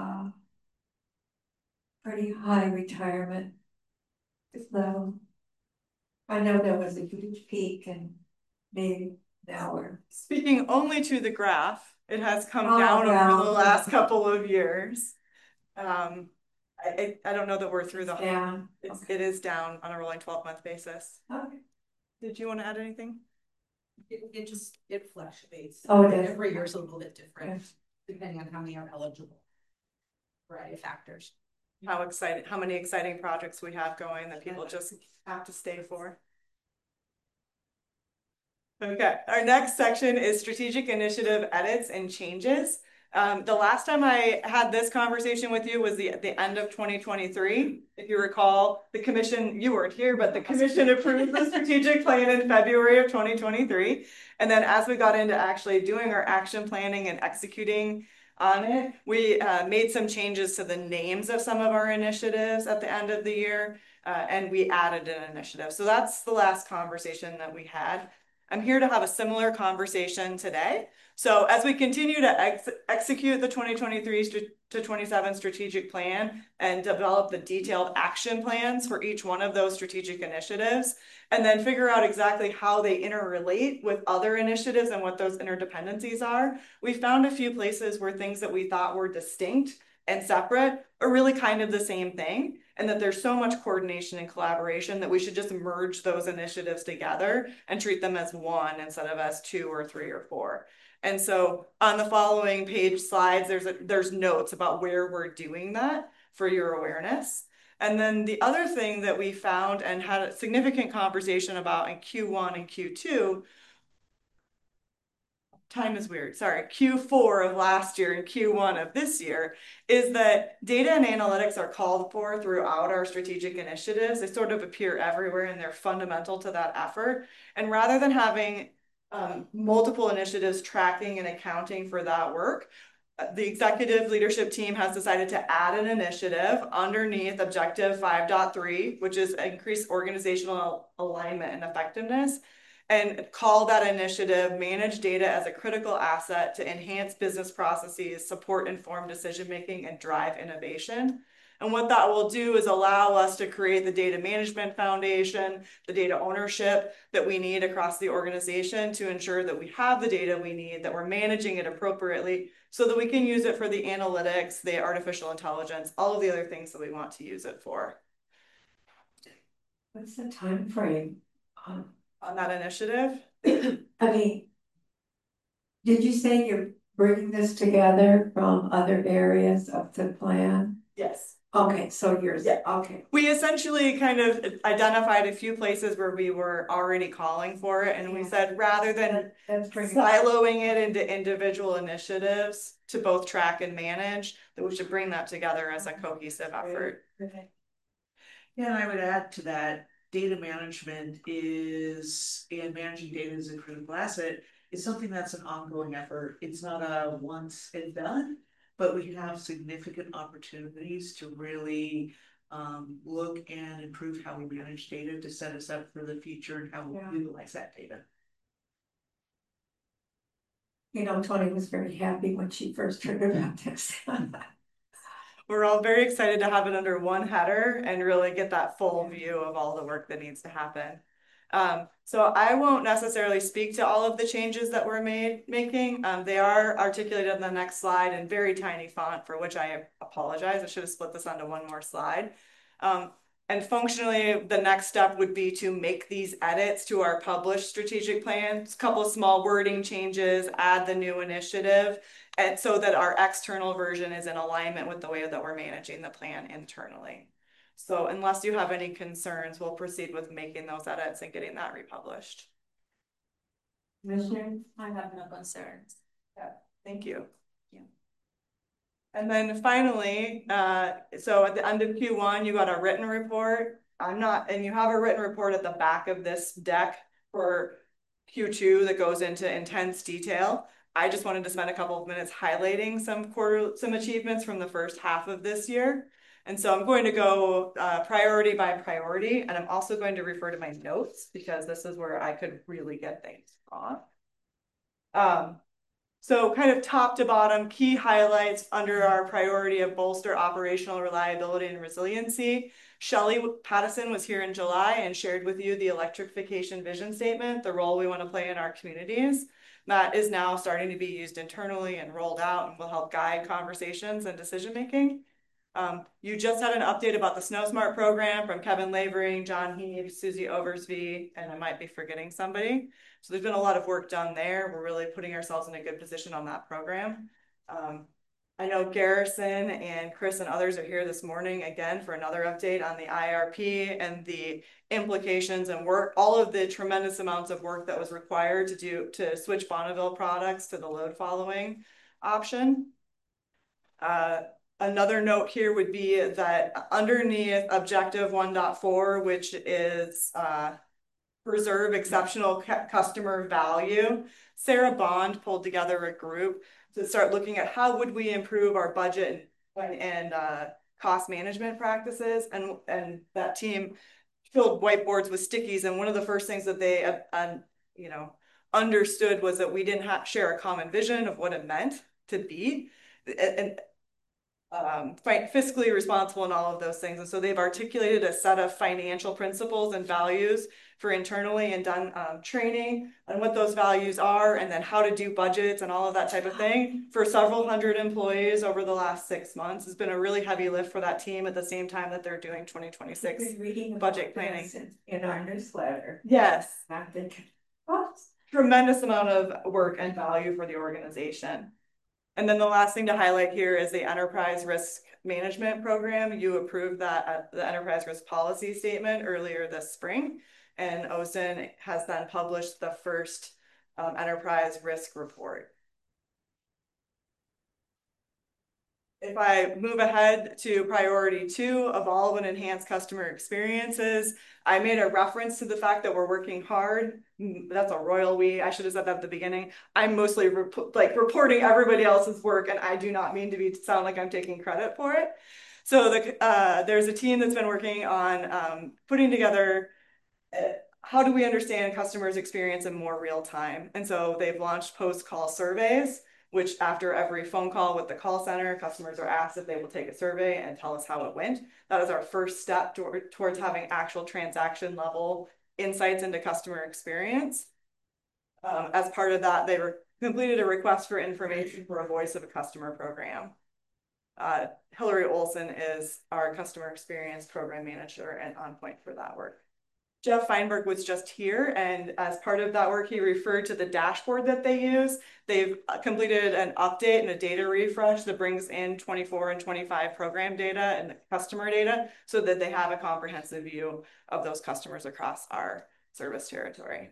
pretty high retirement level? I know there was a huge peak and maybe Now we're. Speaking only to the graph, it has come Oh, down over well. the last couple of years. I don't know that we're through the. Down. It is down on a rolling 12-month basis. Okay. Did you want to add anything? It fluctuates. Oh, it does. Every year is a little bit different, depending on how many are eligible. Variety of factors. How many exciting projects we have going that people just have to stay for. Okay, our next section is strategic initiative edits and changes. The last time I had this conversation with you was the end of 2023. If you recall, the commission, you weren't here, but the commission approved the strategic plan in February of 2023. And then as we got into actually doing our action planning and executing on it, we made some changes to the names of some of our initiatives at the end of the year, and we added an initiative. So that's the last conversation that we had. I'm here to have a similar conversation today. So as we continue to execute the 2023 to 27 strategic plan and develop the detailed action plans for each one of those strategic initiatives, and then figure out exactly how they interrelate with other initiatives and what those interdependencies are, we found a few places where things that we thought were distinct and separate are really kind of the same thing, and that there's so much coordination and collaboration that we should just merge those initiatives together and treat them as one instead of as 2 or 3 or 4. And so on the following page slides, there's notes about where we're doing that for your awareness. And then the other thing that we found and had a significant conversation about in Q1 and Q2, time is weird, sorry, Q4 of last year and Q1 of this year, is that data and analytics are called for throughout our strategic initiatives. They sort of appear everywhere and they're fundamental to that effort. And rather than having multiple initiatives tracking and accounting for that work, the executive leadership team has decided to add an initiative underneath objective 5.3, which is increase organizational alignment and effectiveness, and call that initiative manage data as a critical asset to enhance business processes, support informed decision-making, and drive innovation. And what that will do is allow us to create the data management foundation, the data ownership that we need across the organization to ensure that we have the data we need, that we're managing it appropriately, so that we can use it for the analytics, the artificial intelligence, all of the other things that we want to use it for. What's the time frame on that initiative? I mean, did you say you're bringing this together from other areas of the plan? Yes. Okay, so yours, yeah, okay. We essentially kind of identified a few places where we were already calling for it, and we said rather than siloing it into individual initiatives to both track and manage, that we should bring that together as a cohesive effort. Okay. Yeah, and I would add to that, data management and managing data as a critical asset is something that's an ongoing effort. It's not a once and done, but we have significant opportunities to really look and improve how we manage data to set us up for the future and how we utilize that data. You know, Tony was very happy when she first heard about this. We're all very excited to have it under one header and really get that full view of all the work that needs to happen. So I won't necessarily speak to all of the changes that we're making. They are articulated on the next slide in very tiny font, for which I apologize. I should have split this onto one more slide. And functionally, the next step would be to make these edits to our published strategic plan. Just a couple of small wording changes, add the new initiative, and so that our external version is in alignment with the way that we're managing the plan internally. So unless you have any concerns, we'll proceed with making those edits and getting that republished. Commissioner? I have no concerns. Yeah, thank you. And then finally, so at the end of Q1, you got a written report. And you have a written report at the back of this deck for Q2 that goes into intense detail. I just wanted to spend a couple of minutes highlighting some achievements from the first half of this year. And so I'm going to go priority by priority, and I'm also going to refer to my notes because this is where I could really get things wrong. So kind of top to bottom, key highlights under our priority of bolster operational reliability and resiliency. Shelley Pattison was here in July and shared with you the electrification vision statement, the role we want to play in our communities. That is now starting to be used internally and rolled out and will help guide conversations and decision-making. You just had an update about the SnowSmart program from Kevin Lavering, John Heave, Susie Oversby, and I might be forgetting somebody. So there's been a lot of work done there. We're really putting ourselves in a good position on that program. I know Garrison and Chris and others are here this morning again for another update on the IRP and the implications and work, all of the tremendous amounts of work that was required to switch Bonneville products to the load following option. Another note here would be that underneath objective 1.4, which is preserve exceptional customer value, Sarah Bond pulled together a group to start looking at how would we improve our budget and cost management practices, and that team filled whiteboards with stickies, and one of the first things that they understood was that we didn't share a common vision of what it meant to be and fiscally responsible and all of those things. And so they've articulated a set of financial principles and values for internally and done training on what those values are, and then how to do budgets and all of that type of thing for several hundred employees over the last 6 months. It's been a really heavy lift for that team at the same time that they're doing 2026 budget planning. In our newsletter. Yes. I'm thinking, tremendous amount of work and value for the organization. And then the last thing to highlight here is the Enterprise Risk Management Program. You approved that at the Enterprise Risk Policy Statement earlier this spring, and OSIN has then published the first Enterprise Risk Report. If I move ahead to priority 2, evolve and enhance customer experiences, I made a reference to the fact that we're working hard. That's a royal we. I should have said that at the beginning. I'm mostly reporting everybody else's work, and I do not mean to sound like I'm taking credit for it. So there's a team that's been working on putting together how do we understand customers' experience in more real time. And so they've launched post-call surveys, which after every phone call with the call center, customers are asked if they will take a survey and tell us how it went. That is our first step towards having actual transaction level insights into customer experience. As part of that, they completed a request for information for a Voice of a Customer program. Hillary Olson is our customer experience program manager and on point for that work. Jeff Feinberg was just here, and as part of that work, he referred to the dashboard that they use. They've completed an update and a data refresh that brings in 24 and 25 program data and customer data so that they have a comprehensive view of those customers across our service territory.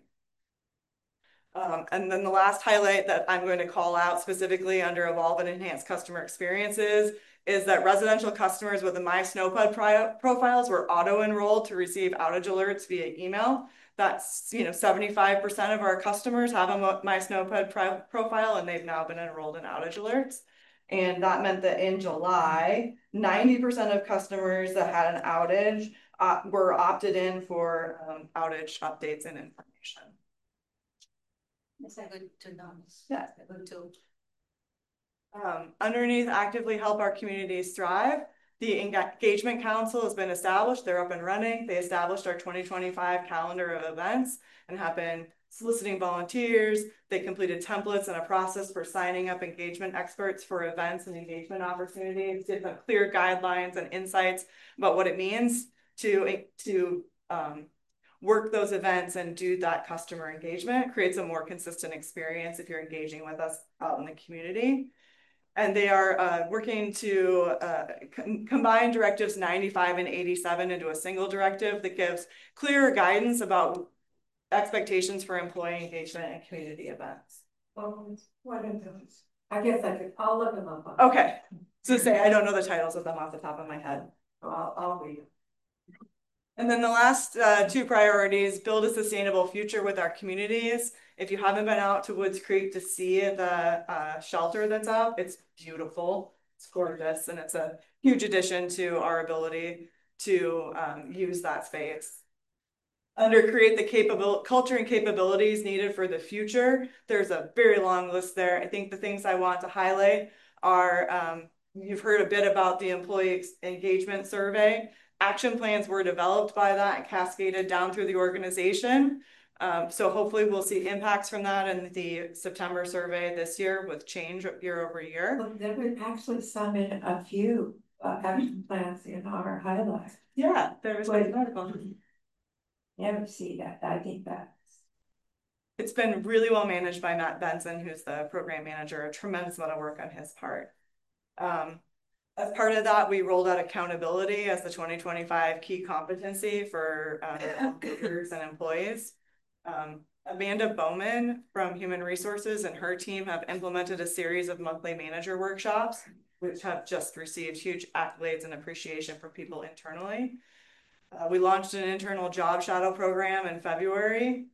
And then the last highlight that I'm going to call out specifically under Evolve and Enhance Customer Experiences is that residential customers with the MySnowPud profiles were auto-enrolled to receive outage alerts via email. That's 75% of our customers have a MySnowPud profile, and they've now been enrolled in outage alerts. And that meant that in July, 90% of customers that had an outage were opted in for outage updates and information. It's a good to know. Yeah. It's a good tool. Underneath actively help our communities thrive, the Engagement Council has been established. They're up and running. They established our 2025 calendar of events and have been soliciting volunteers. They completed templates and a process for signing up engagement experts for events and engagement opportunities, did have clear guidelines and insights about what it means to work those events and do that customer engagement. Creates a more consistent experience if you're engaging with us out in the community. And they are working to combine directives 95 and 87 into a single directive that gives clear guidance about expectations for employee engagement and community events. What are those? I guess I could, I'll look them up. Okay, so I don't know the titles of them off the top of my head. So I'll read them. And then the last 2 priorities, build a sustainable future with our communities. If you haven't been out to Woods Creek to see the shelter that's up, it's beautiful, it's gorgeous, and it's a huge addition to our ability to use that space. Under create the culture and capabilities needed for the future, there's a very long list there. I think the things I want to highlight are, you've heard a bit about the employee engagement survey. Action plans were developed by that and cascaded down through the organization. So hopefully we'll see impacts from that in the September survey this year with change year over year. Well, there were actually some in a few action plans in our highlight. Yeah, there was an article. Never see that. I think that it's been really well managed by Matt Benson, who's the program manager, a tremendous amount of work on his part. As part of that, we rolled out accountability as the 2025 key competency for leaders and employees. Amanda Bowman from Human Resources and her team have implemented a series of monthly manager workshops, which have just received huge accolades and appreciation from people internally. We launched an internal job shadow program in February.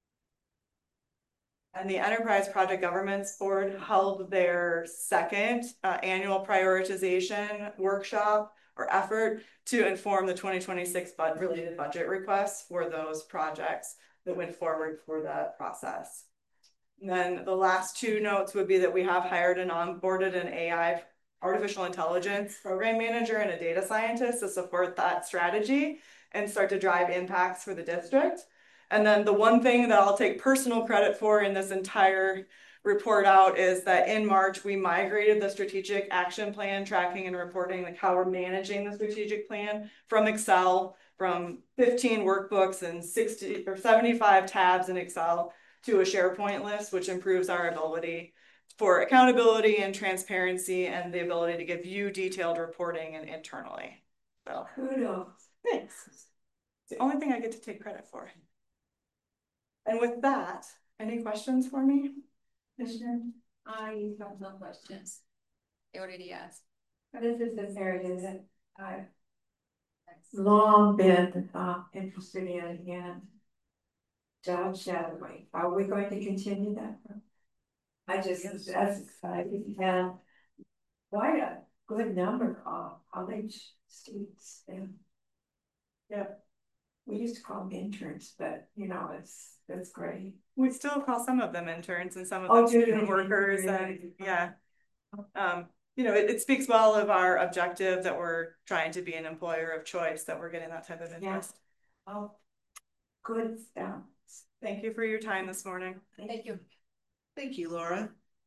And the Enterprise Project Governance Board held their second annual prioritization workshop or effort to inform the 2026 related budget requests for those projects that went forward for that process. And then the last two notes would be that we have hired and onboarded an AI artificial intelligence program manager and a data scientist to support that strategy and start to drive impacts for the district. And then the one thing that I'll take personal credit for in this entire report out is that in March, we migrated the strategic action plan tracking and reporting, like how we're managing the strategic plan from Excel, from 15 workbooks and 60 or 75 tabs in Excel to a SharePoint list, which improves our ability for accountability and transparency and the ability to give you detailed reporting and internally. So kudos. Thanks. It's the only thing I get to take credit for. And with that, any questions for me? I have no questions. I already asked. This is an area that I've long been interested in, and job shadowing. Are we going to continue that? That's exciting, and quite a good number of college students. And yeah, we used to call them interns, but you know, it's great. We still call some of them interns and some of them student workers, and yeah. You know, it speaks well of our objective that we're trying to be an employer of choice, that we're getting that type of interest. Yeah. Oh, good stuff. Thank you for your time this morning. Thank you. Thank you, Laura.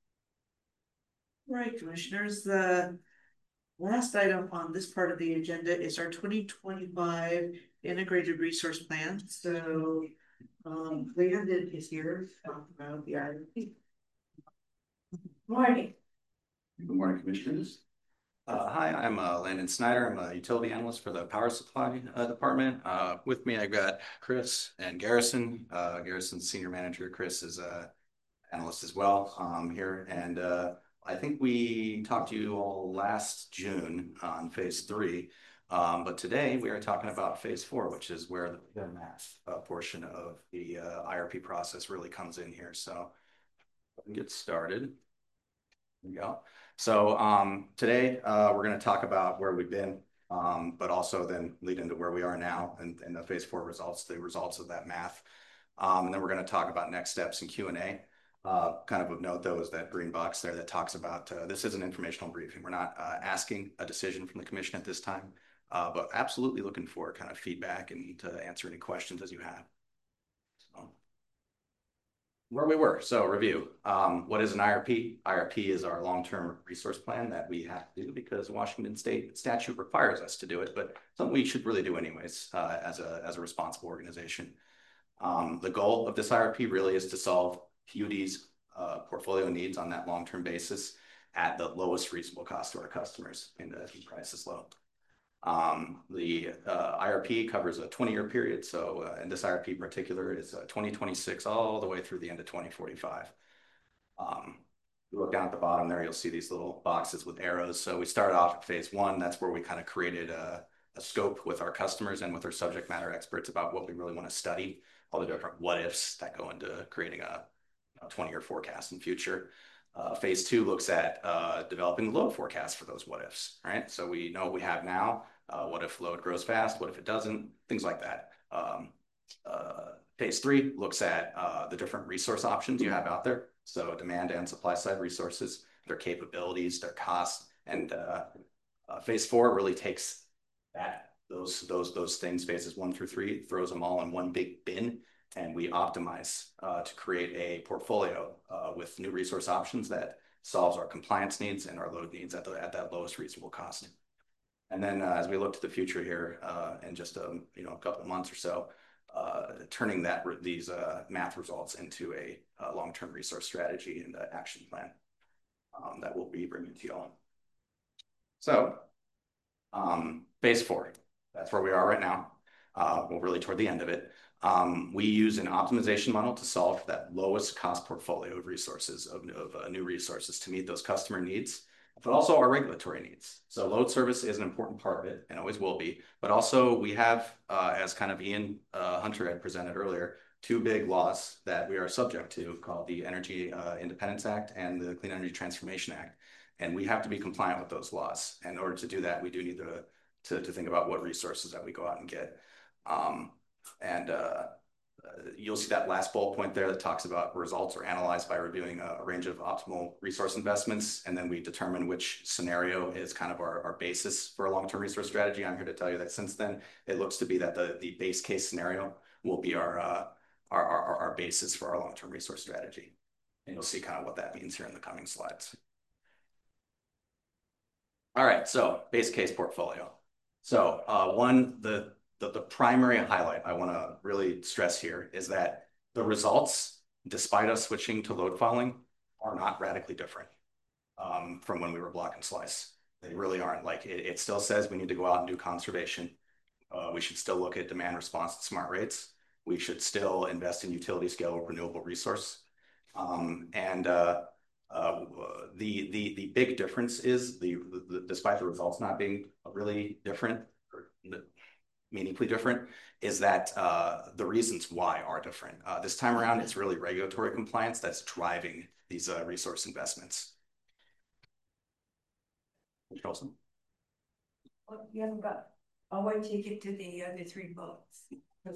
Right, commissioners, the last item on this part of the agenda is our 2025 integrated resource plan. So Landon is here to talk about the IRP. Morning. Good morning, commissioners. Hi, I'm Landon Snyder. I'm a utility analyst for the power supply department. With me, I've got Chris and Garrison. Garrison's senior manager. Chris is a analyst as well here. And I think we talked to you all last June on phase 3. But today we are talking about phase 4, which is where the math portion of the IRP process really comes in here. So we can get started. There we go. So today we're going to talk about where we've been, but also then lead into where we are now and the phase 4 results, the results of that math. And then we're going to talk about next steps in Q&A. Kind of note though is that green box there that talks about this is an informational briefing. We're not asking a decision from the commission at this time, but absolutely looking for kind of feedback and to answer any questions as you have. So, where we were. So review. What is an IRP? IRP is our long-term resource plan that we have to do because Washington State statute requires us to do it, but something we should really do anyways as a responsible organization. The goal of this IRP really is to solve PUD's portfolio needs on that long-term basis at the lowest reasonable cost to our customers and the heat price is low. The IRP covers a 20-year period. So in this IRP in particular is 2026 all the way through the end of 2045. You look down at the bottom there, you'll see these little boxes with arrows. So we started off at phase 1. That's where we kind of created a scope with our customers and with our subject matter experts about what we really want to study, all the different what ifs that go into creating a 20-year forecast in future. Phase 2 looks at developing the load forecast for those what ifs, right? So we know what we have now. What if load grows fast? What if it doesn't? Things like that. Phase 3 looks at the different resource options you have out there. So demand and supply side resources, their capabilities, their costs, and Phase 4 really takes those things, phases 1 through 3, throws them all in one big bin, and we optimize to create a portfolio with new resource options that solves our compliance needs and our load needs at that lowest reasonable cost. And then as we look to the future here, in just a couple of months or so, turning these math results into a long-term resource strategy and action plan that we'll be bringing to you all. So Phase 4, that's where we are right now. We're really toward the end of it. We use an optimization model to solve for that lowest cost portfolio of resources, of new resources to meet those customer needs, but also our regulatory needs. So load service is an important part of it and always will be, but also we have, as kind of Ian Hunter had presented earlier, 2 big laws that we are subject to called the Energy Independence Act and the Clean Energy Transformation Act. And we have to be compliant with those laws. And in order to do that, we do need to think about what resources that we go out and get. You'll see that last bullet point there that talks about results are analyzed by reviewing a range of optimal resource investments, and then we determine which scenario is kind of our basis for a long-term resource strategy. I'm here to tell you that since then, it looks to be that the base case scenario will be our basis for our long-term resource strategy. And you'll see kind of what that means here in the coming slides. All right, so base case portfolio. So the primary highlight I want to really stress here is that the results, despite us switching to load following, are not radically different from when we were block and slice. They really aren't. Like it still says we need to go out and do conservation. We should still look at demand response and smart rates. We should still invest in utility scale renewable resource. The big difference is despite the results not being really different, or meaningfully different, is that the reasons why are different. This time around, it's really regulatory compliance that's driving these resource investments. Awesome. Well, you haven't got. I'll wait till you get to the other 3 bullets.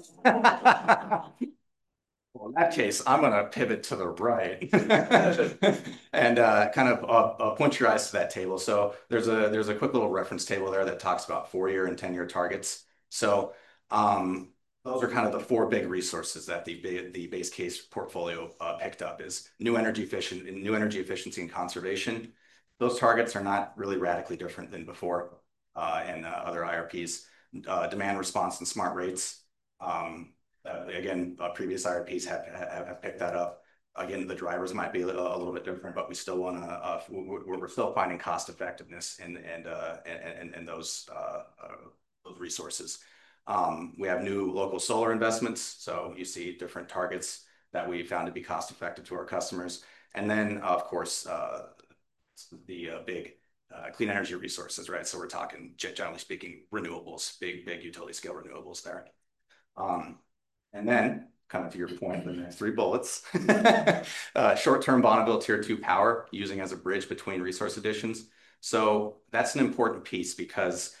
Well, in that case, I'm going to pivot to the right and kind of point your eyes to that table. So there's a quick little reference table there that talks about 4-year and 10-year targets. So those are kind of the 4 big resources that the base case portfolio picked up is new energy efficiency and conservation. Those targets are not really radically different than before in other IRPs. Demand response and smart rates. Again, previous IRPs have picked that up. Again, the drivers might be a little bit different, but we still want to. We're still finding cost effectiveness in those resources. We have new local solar investments, so you see different targets that we found to be cost effective to our customers, and then of course the big clean energy resources, right? So we're talking generally speaking renewables, big utility scale renewables there. And then, kind of to your point, the next 3 bullets, short-term Bonneville Tier 2 power using as a bridge between resource additions. So that's an important piece because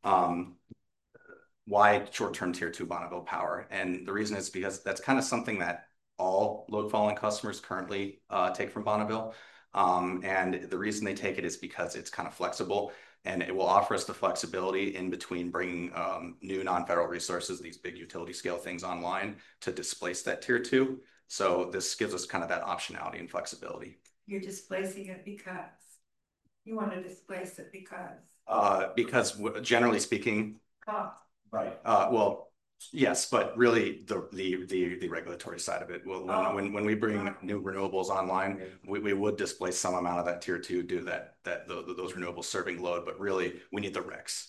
why short-term Tier 2 Bonneville power? And the reason is because that's kind of something that all load following customers currently take from Bonneville. And the reason they take it is because it's kind of flexible. And it will offer us the flexibility in between bringing new non-federal resources, these big utility scale things online to displace that Tier 2. So this gives us kind of that optionality and flexibility. You're displacing it because you want to displace it because generally speaking, right. Well, yes, but really the regulatory side of it. Well, when we bring new renewables online, we would displace some amount of that Tier 2 due to those renewables serving load, but really we need the RECs.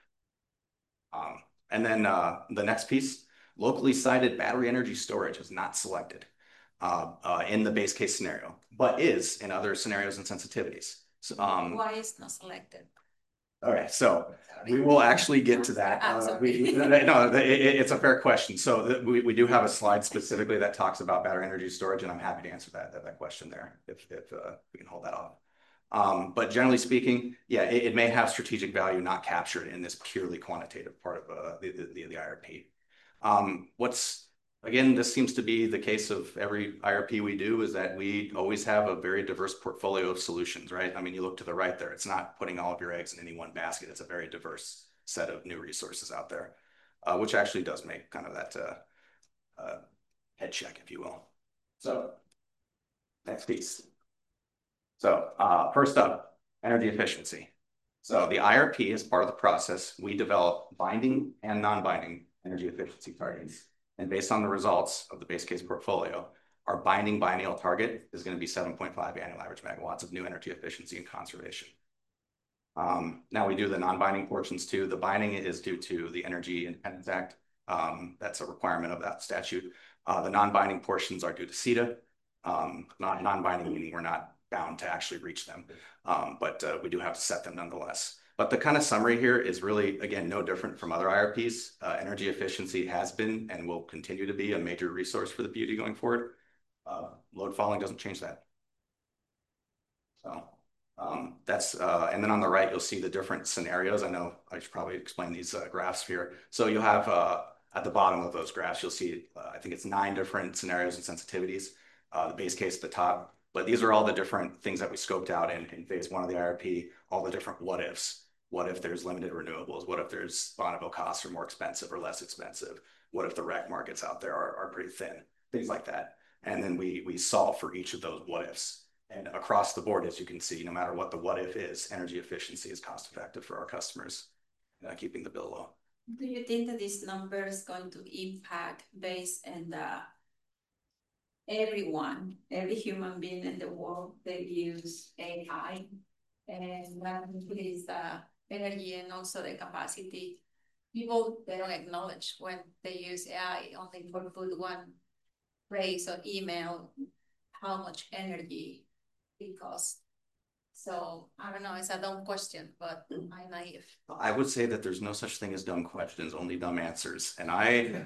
And then the next piece, locally sited battery energy storage is not selected in the base case scenario, but is in other scenarios and sensitivities. So, why is not selected? All right, so we will actually get to that. It's a fair question. So we do have a slide specifically that talks about battery energy storage, and I'm happy to answer that question there if we can hold that off. But generally speaking, yeah, it may have strategic value not captured in this purely quantitative part of the IRP. What's Again, this seems to be the case of every IRP we do, is that we always have a very diverse portfolio of solutions, right? I mean, you look to the right there, it's not putting all of your eggs in any one basket. It's a very diverse set of new resources out there, which actually does make kind of that head check, if you will. So next piece. So first up, energy efficiency. So the IRP, as part of the process, we develop binding and non-binding energy efficiency targets. And based on the results of the base case portfolio, our binding biennial target is going to be 7.5 annual average megawatts of new energy efficiency and conservation. Now we do the non-binding portions too. The binding is due to the Energy Independence Act. That's a requirement of that statute. The non-binding portions are due to CETA. Non-binding meaning we're not bound to actually reach them, but we do have to set them nonetheless. But the kind of summary here is really, again, no different from other IRPs. Energy efficiency has been and will continue to be a major resource for the PUD going forward. Load following doesn't change that. So that's, and then on the right, you'll see the different scenarios. I know I should probably explain these graphs here. So you'll have at the bottom of those graphs, you'll see, I think it's 9 different scenarios and sensitivities. The base case at the top, but these are all the different things that we scoped out in phase 1 of the IRP, all the different what ifs. What if there's limited renewables? What if there's Bonneville costs are more expensive or less expensive? What if the rec markets out there are pretty thin? Things like that. And then we solve for each of those what ifs. And across the board, as you can see, no matter what the what if is, energy efficiency is cost effective for our customers, keeping the bill low. Do you think that this number is going to impact based on everyone, every human being in the world, they use AI, and that increases the energy and also the capacity? People, they don't acknowledge when they use AI only for put one phrase or email, how much energy it costs. So I don't know, it's a dumb question, but I'm naive. I would say that there's no such thing as dumb questions, only dumb answers. And Okay,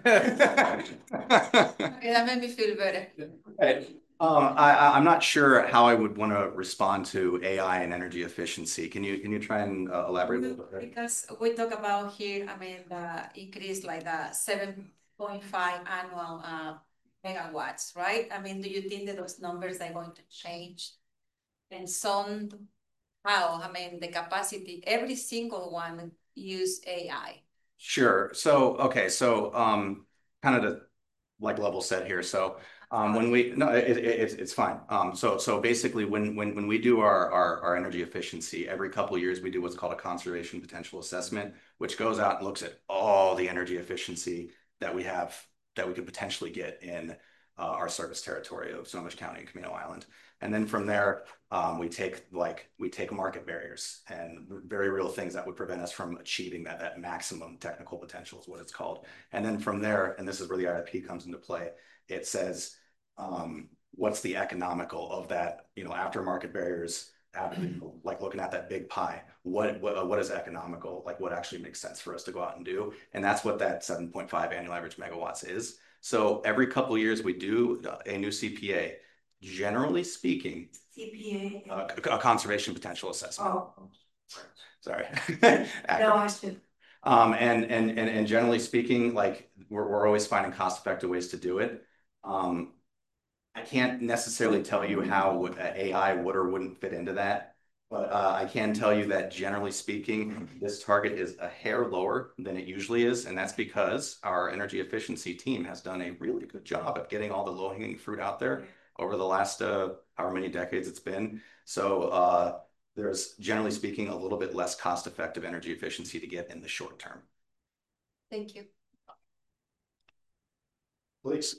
that made me feel better. I'm not sure how I would want to respond to AI and energy efficiency. Can you try and elaborate a little bit? Because we talk about here, I mean, the increase like the 7.5 annual megawatts, right? I mean, do you think that those numbers are going to change? And somehow, I mean, the capacity, every single one use AI. Sure. So, okay. So, kind of to like level set here. So, when we, no, it's fine. So basically when we do our energy efficiency, every couple of years, we do what's called a conservation potential assessment, which goes out and looks at all the energy efficiency that we have, that we could potentially get in our service territory of Snohomish County and Camino Island. And then from there, we take market barriers and very real things that would prevent us from achieving that maximum technical potential is what it's called. And then from there, and this is where the IRP comes into play, it says, what's the economical of that, after market barriers, like looking at that big pie, what is economical, like what actually makes sense for us to go out and do. And that's what that 7.5 annual average megawatts is. So every couple of years we do a new CPA. Generally speaking, CPA. A conservation potential assessment. Oh, sorry. No, I should. And generally speaking, like we're always finding cost-effective ways to do it. I can't necessarily tell you how AI would or wouldn't fit into that, but I can tell you that generally speaking, this target is a hair lower than it usually is, and that's because our energy efficiency team has done a really good job of getting all the low-hanging fruit out there over the last however many decades it's been. So there's, generally speaking, a little bit less cost-effective energy efficiency to get in the short term. Thank you. Please.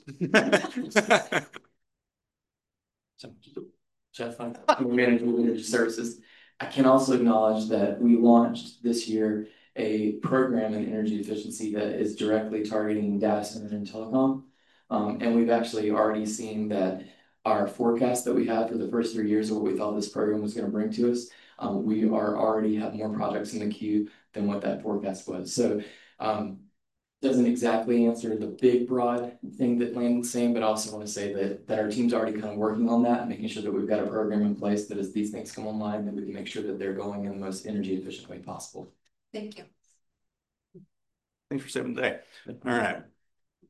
So, Jeff, I'm manager of energy services. I can also acknowledge that we launched this year a program in energy efficiency that is directly targeting data center and telecom. And we've actually already seen that our forecast that we had for the first 3 years of what we thought this program was going to bring to us, we are already have more projects in the queue than what that forecast was. So doesn't exactly answer the big broad thing that Landon's saying, but I also want to say that our team's already kind of working on that, making sure that we've got a program in place that as these things come online, that we can make sure that they're going in the most energy efficient way possible. Thank you. Thanks for saving the day. All right.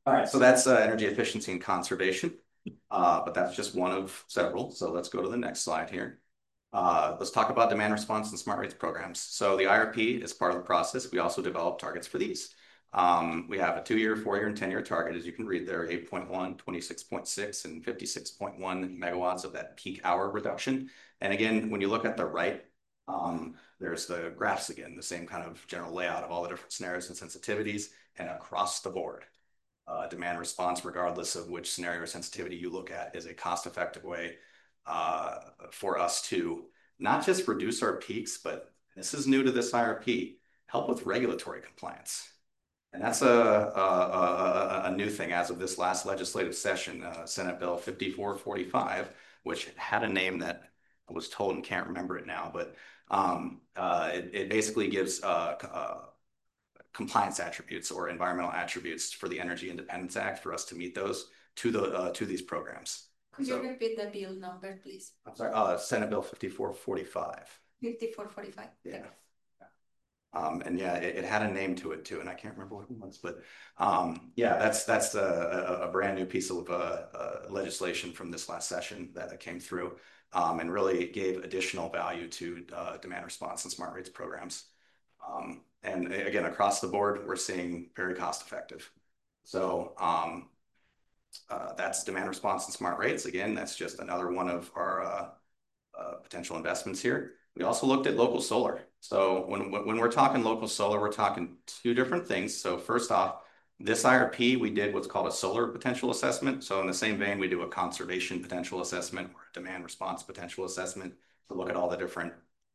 All right, so that's energy efficiency and conservation, but that's just one of several. So let's go to the next slide here. Let's talk about demand response and smart rates programs. So the IRP is part of the process. We also develop targets for these. We have a 2-year, 4-year, and 10-year target, as you can read there, 8.1, 26.6, and 56.1 megawatts of that peak hour reduction. And again, when you look at the right, there's the graphs again, the same kind of general layout of all the different scenarios and sensitivities, and across the board. Demand response, regardless of which scenario or sensitivity you look at, is a cost-effective way for us to not just reduce our peaks, but this is new to this IRP, help with regulatory compliance. And that's a new thing as of this last legislative session, Senate Bill 5445, which had a name that I was told and can't remember it now, but it basically gives compliance attributes or environmental attributes for the Energy Independence Act for us to meet those to these programs. Could you repeat the bill number, please? I'm sorry, Senate Bill 5445. 5445. Yeah. And yeah, it had a name to it too, and I can't remember what it was, but yeah, that's a brand new piece of legislation from this last session that came through, and really gave additional value to demand response and smart rates programs. And again, across the board, we're seeing very cost effective. So that's demand response and smart rates. Again, that's just another one of our potential investments here. We also looked at local solar. So when we're talking local solar, we're talking 2 different things. So first off, this IRP, we did what's called a solar potential assessment. So in the same vein, we do a conservation potential assessment or a demand response potential assessment to look at all the different,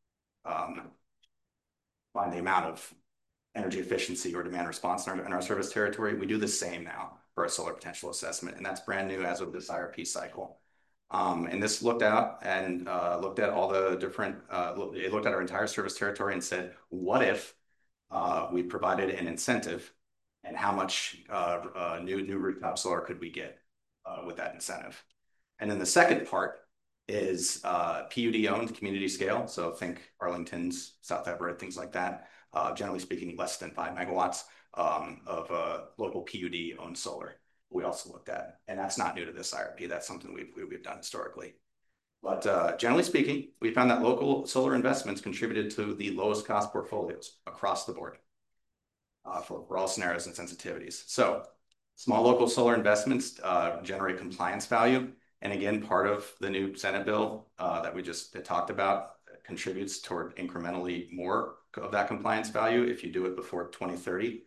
find the amount of energy efficiency or demand response in our service territory. We do the same now for a solar potential assessment, and that's brand new as of this IRP cycle. And this looked at all the different, it looked at our entire service territory and said, what if we provided an incentive, and how much new rooftop solar could we get with that incentive? And then the second part is PUD owned community scale. So think Arlington's, South Everett, things like that. Generally speaking, less than 5 megawatts of local PUD owned solar. We also looked at, and that's not new to this IRP. That's something we've done historically. But generally speaking, we found that local solar investments contributed to the lowest cost portfolios across the board for all scenarios and sensitivities. So small local solar investments generate compliance value. And again, part of the new Senate bill that we just talked about contributes toward incrementally more of that compliance value if you do it before 2030.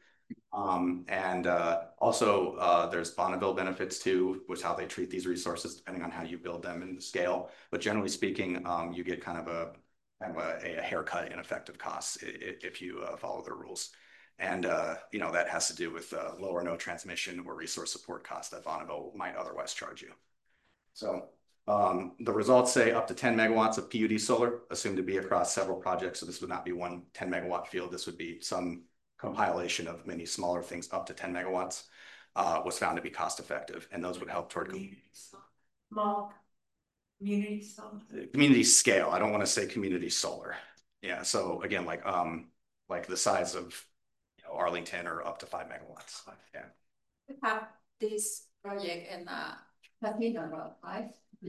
Also, there's Bonneville benefits too, which how they treat these resources depending on how you build them and the scale. But generally speaking, you get kind of a haircut in effective costs if you follow the rules. And you know, that has to do with low or no transmission or resource support costs that Bonneville might otherwise charge you. So the results say up to 10 megawatts of PUD solar assumed to be across several projects. So this would not be one 10 megawatt field. This would be some compilation of many smaller things up to 10 megawatts was found to be cost effective. And those would help toward Small community solar. Community scale. I don't want to say community solar. Yeah. So again, like the size of Arlington or up to 5 megawatts. Yeah. We have this project in Casino Road, right?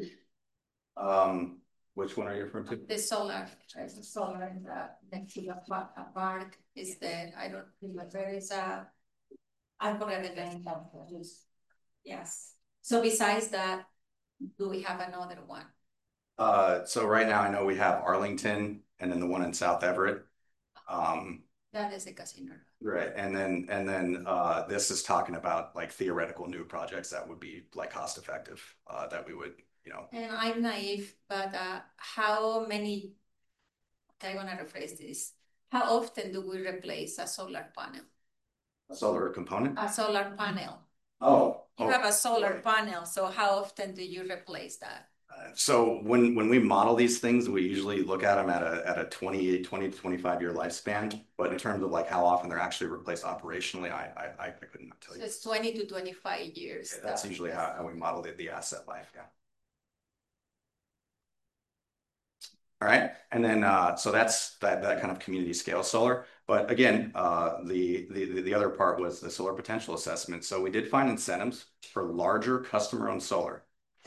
Which one are you referring to? The solar, right? The solar in the next to the park is there. I don't remember. It's I forget the name of it. Yes. So besides that, do we have another one? So right now I know we have Arlington and then the one in South Everett. That is a casino. Right. And then this is talking about like theoretical new projects that would be like cost effective, that we would, And I'm naive, but how many, I'm gonna rephrase this. How often do we replace a solar panel? A solar component? A solar panel. You have a solar panel, so how often do you replace that? So when we model these things, we usually look at them at a 20 to 25 year lifespan. But in terms of like how often they're actually replaced operationally, I couldn't tell you. So it's 20 to 25 years. Yeah, that's usually how we model the asset life. Yeah. All right, and then so that's that kind of community scale solar. But again, the other part was the solar potential assessment. So we did find incentives for larger customer-owned solar.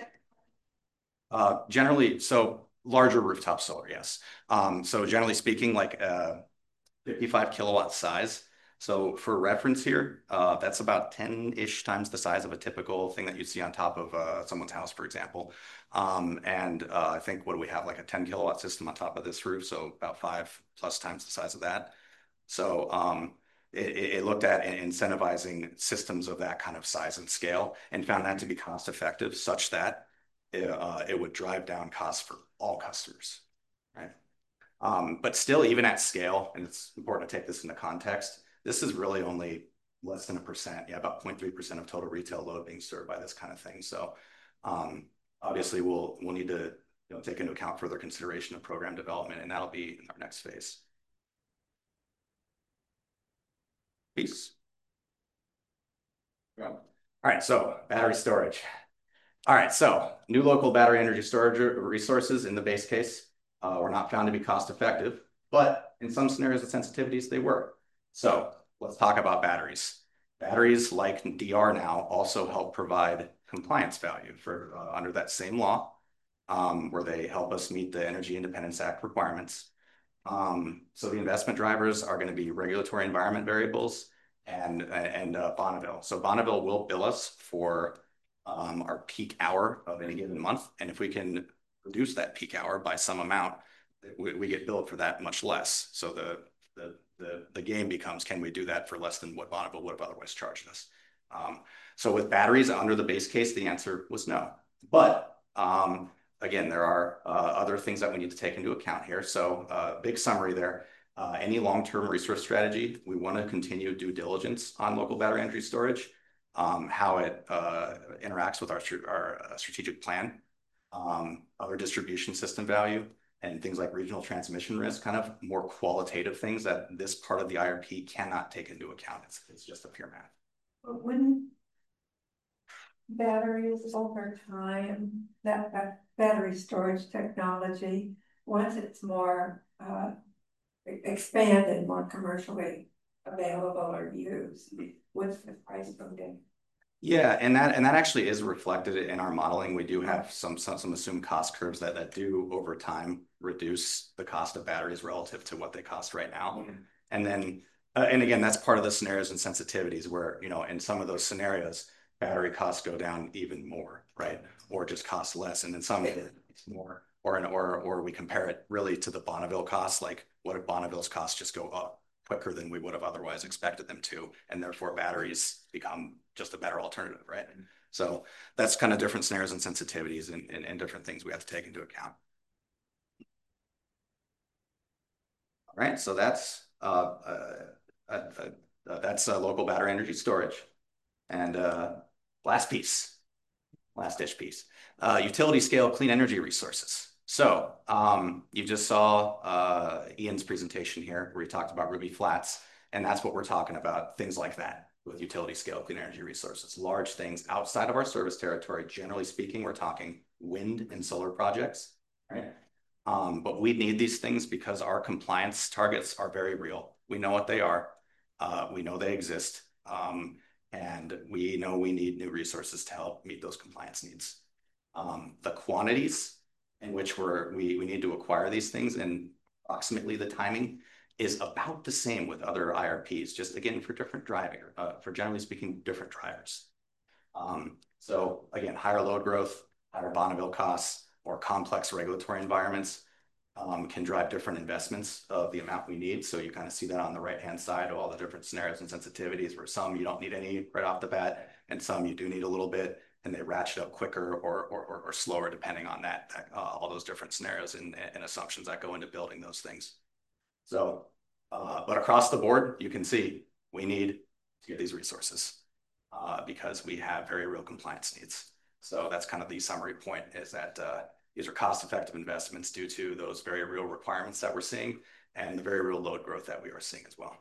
Generally, so larger rooftop solar, yes. So generally speaking, like 55 kilowatt size. So for reference here, that's about 10-ish times the size of a typical thing that you see on top of someone's house, for example. I think, what do we have, like a 10 kilowatt system on top of this roof? So about 5+ times the size of that. So it looked at incentivizing systems of that kind of size and scale and found that to be cost effective such that it would drive down costs for all customers, right? But still, even at scale, and it's important to take this into context, this is really only less than 1%, about 0.3% of total retail load being served by this kind of thing. So obviously we'll need to take into account further consideration of program development, and that'll be in our next phase. Peace. All right, so battery storage. All right, so new local battery energy storage resources in the base case were not found to be cost effective, but in some scenarios and sensitivities, they were. So let's talk about batteries. Batteries, like DR now, also help provide compliance value for under that same law, where they help us meet the Energy Independence Act requirements. So the investment drivers are going to be regulatory environment variables and Bonneville. So Bonneville will bill us for our peak hour of any given month, and if we can reduce that peak hour by some amount, we get billed for that much less. So the game becomes, can we do that for less than what Bonneville would have otherwise charged us? So with batteries under the base case, the answer was no. But again, there are other things that we need to take into account here. So big summary there. Any long-term resource strategy, we want to continue due diligence on local battery energy storage, how it interacts with our strategic plan, other distribution system value, and things like regional transmission risk, kind of more qualitative things that this part of the IRP cannot take into account. It's just a pure math. But wouldn't batteries over time, that battery storage technology, once it's more expanded, more commercially available or used, what's the price go down? Yeah, and that actually is reflected in our modeling. We do have some assumed cost curves that do over time reduce the cost of batteries relative to what they cost right now. And then and again, that's part of the scenarios and sensitivities where, in some of those scenarios, battery costs go down even more, right? Or just cost less. And then some it's more, or we compare it really to the Bonneville costs, like what if Bonneville's costs just go up quicker than we would have otherwise expected them to, and therefore batteries become just a better alternative, right? So that's kind of different scenarios and sensitivities and different things we have to take into account. All right, so that's local battery energy storage. And last-ish piece, utility scale clean energy resources. So you just saw Ian's presentation here where he talked about Ruby Flats, and that's what we're talking about, things like that with utility scale clean energy resources, large things outside of our service territory. Generally speaking, we're talking wind and solar projects, right? But we need these things because our compliance targets are very real. We know what they are. We know they exist. And we know we need new resources to help meet those compliance needs. The quantities in which we need to acquire these things and approximately the timing is about the same with other IRPs, just again, for different driving, for generally speaking, different drivers. So again, higher load growth, higher Bonneville costs, more complex regulatory environments can drive different investments of the amount we need. So you kind of see that on the right-hand side of all the different scenarios and sensitivities, where some you don't need any right off the bat, and some you do need a little bit, and they ratchet up quicker or slower depending on all those different scenarios and assumptions that go into building those things. So, but across the board, you can see we need to get these resources because we have very real compliance needs. So that's kind of the summary point, is that these are cost-effective investments due to those very real requirements that we're seeing and the very real load growth that we are seeing as well.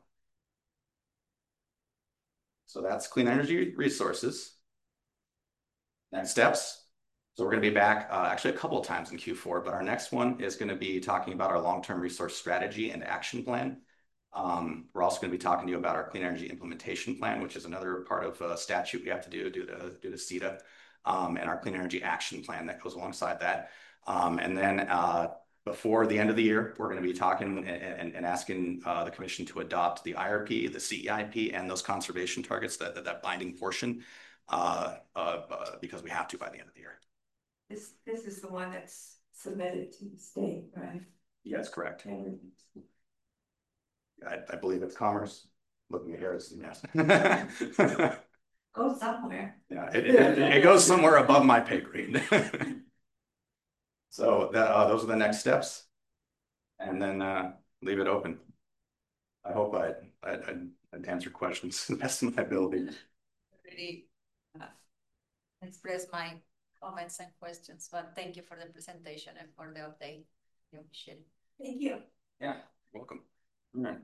So that's clean energy resources. Next steps, So we're going to be back actually a couple of times in Q4, but our next one is going to be talking about our long-term resource strategy and action plan. We're also going to be talking to you about our clean energy implementation plan, which is another part of a statute we have to do to CETA, and our clean energy action plan that goes alongside that. And then before the end of the year, we're going to be talking and asking the commission to adopt the IRP, the CEIP, and those conservation targets, that binding portion, because we have to by the end of the year. This is the one that's submitted to the state, right? Yes, correct. I believe it's Commerce. Looking at Harrison, yes. Go somewhere. Yeah, it goes somewhere above my pay grade. So those are the next steps, and then leave it open. I hope I'd answer questions to the best of my ability. Really express my comments and questions, but thank you for the presentation and for the update. I appreciate it. Thank you. Yeah, welcome. All right.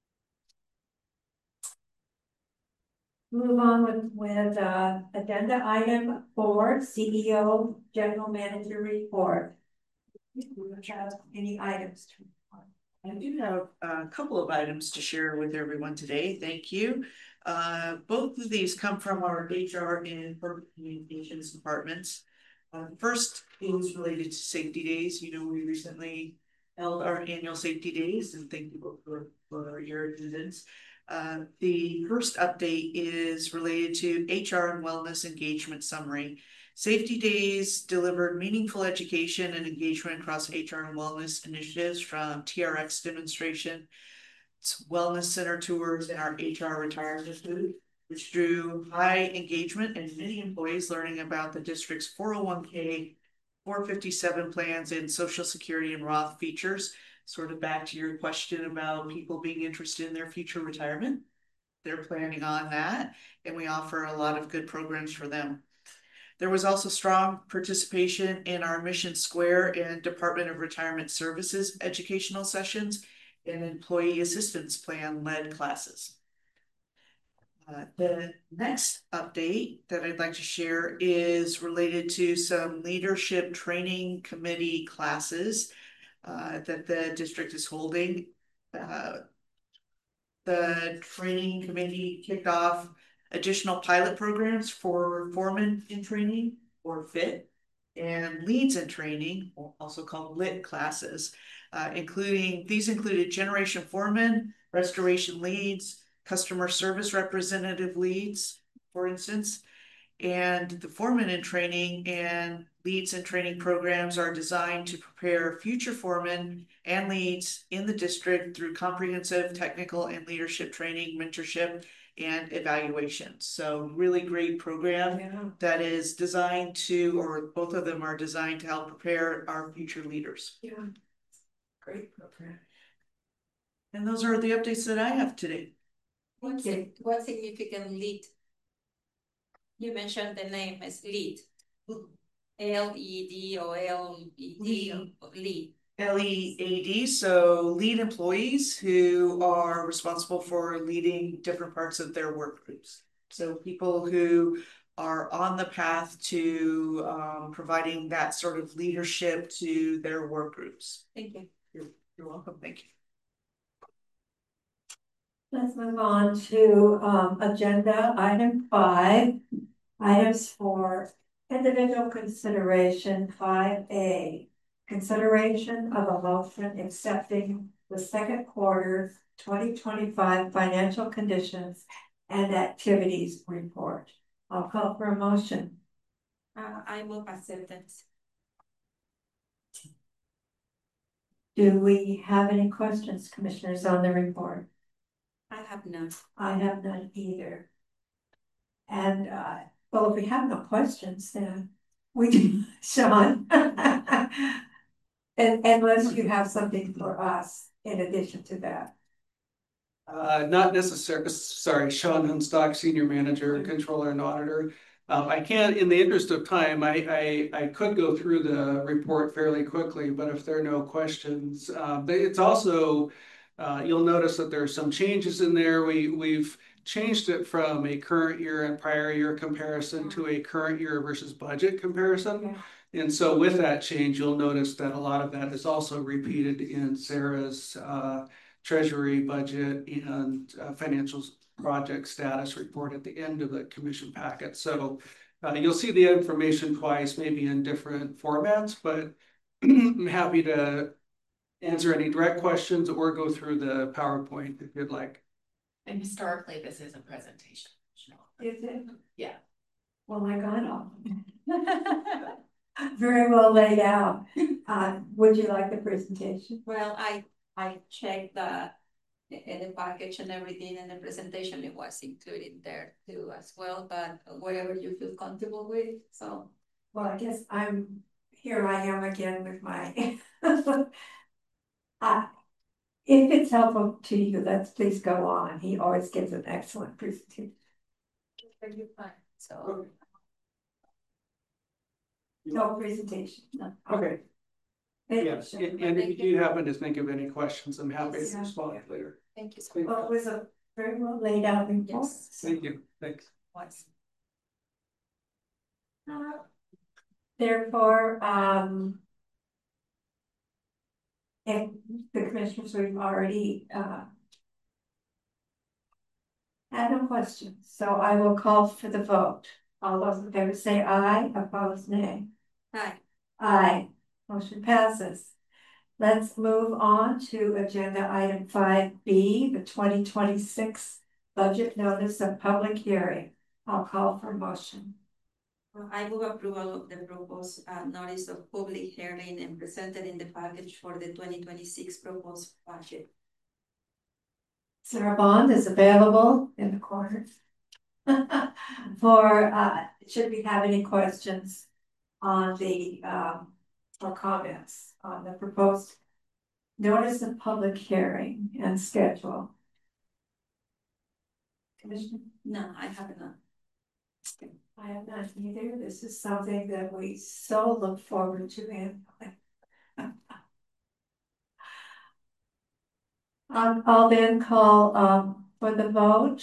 Move on with agenda item 4, CEO General Manager report. Do you have any items to report? I do have a couple of items to share with everyone today. Thank you. Both of these come from our HR and corporate communications departments. First is related to safety days. You know, we recently held our annual safety days, and thank you for your attendance. The first update is related to HR and wellness engagement summary. Safety days delivered meaningful education and engagement across HR and wellness initiatives, from TRX demonstration, wellness center tours, and our HR retirement booth, which drew high engagement and many employees learning about the district's 401k, 457 plans, and Social Security and Roth features. Sort of back to your question about people being interested in their future retirement. They're planning on that, and we offer a lot of good programs for them. There was also strong participation in our Mission Square and Department of Retirement Services educational sessions and employee assistance plan led classes. The next update that I'd like to share is related to some leadership training committee classes that the district is holding. The training committee kicked off additional pilot programs for foremen in training, or FIT, and leads in training, also called LIT classes, included generation foremen, restoration leads, customer service representative leads, for instance. And the foremen in training and leads in training programs are designed to prepare future foremen and leads in the district through comprehensive technical and leadership training, mentorship, and evaluation. So really great program that is designed to, or both of them are designed to help prepare our future leaders. Yeah, great program. And those are the updates that I have today. What significant lead? You mentioned the name as lead. L-E-D or L-E-D, lead. LEAD, so lead employees who are responsible for leading different parts of their work groups. So people who are on the path to providing that sort of leadership to their work groups. Thank you. You're welcome. Thank you. Let's move on to agenda item 5, items for individual consideration. 5A, consideration of a motion accepting the second quarter 2025 financial conditions and activities report. I'll call for a motion. I move acceptance. Do we have any questions, commissioners, on the report? I have none. I have none either. And well, if we have no questions, then we do, Sean. And unless you have something for us in addition to that. Not necessarily. Sorry, Sean Hunstock, Senior Manager, Controller, and Auditor. I can't, in the interest of time, I could go through the report fairly quickly, but if there are no questions, it's also, you'll notice that there are some changes in there. We've changed it from a current year and prior year comparison to a current year versus budget comparison. And so with that change, you'll notice that a lot of that is also repeated in Sarah's treasury budget and financial project status report at the end of the commission packet. So you'll see the information twice, maybe in different formats, but I'm happy to answer any direct questions or go through the PowerPoint if you'd like. And historically, this is a presentation. Is it? Yeah. Well, I got all. Very well laid out. Would you like the presentation? Well, I checked the package and everything, and the presentation, it was included there too as well, but whatever you feel comfortable with, so. Well, I guess here I am again with my. If it's helpful to you, let's please go on. He always gives an excellent presentation. So. No presentation. No. Okay. Yes, Sure. and if you do happen to think of any questions, I'm happy to respond later. Thank you so much. Well, it was a very well laid out report. Yes. Thank you. Thanks. Therefore, if the commissioners, we've already had no questions, so I will call for the vote. All those in favor say aye, opposed nay. Aye. Aye. Motion passes. Let's move on to agenda item 5B, the 2026 budget notice of public hearing. I'll call for motion. I move approval of the proposed notice of public hearing and presented in the package for the 2026 proposed budget. Sarah Bond is available in the corner. For should we have any questions on the or comments on the proposed notice of public hearing and schedule? Commissioner? No, I have not. I have not either. This is something that we so look forward to handling. I'll then call for the vote.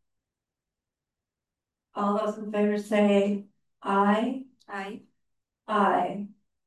All those in favor say aye. Aye. Aye.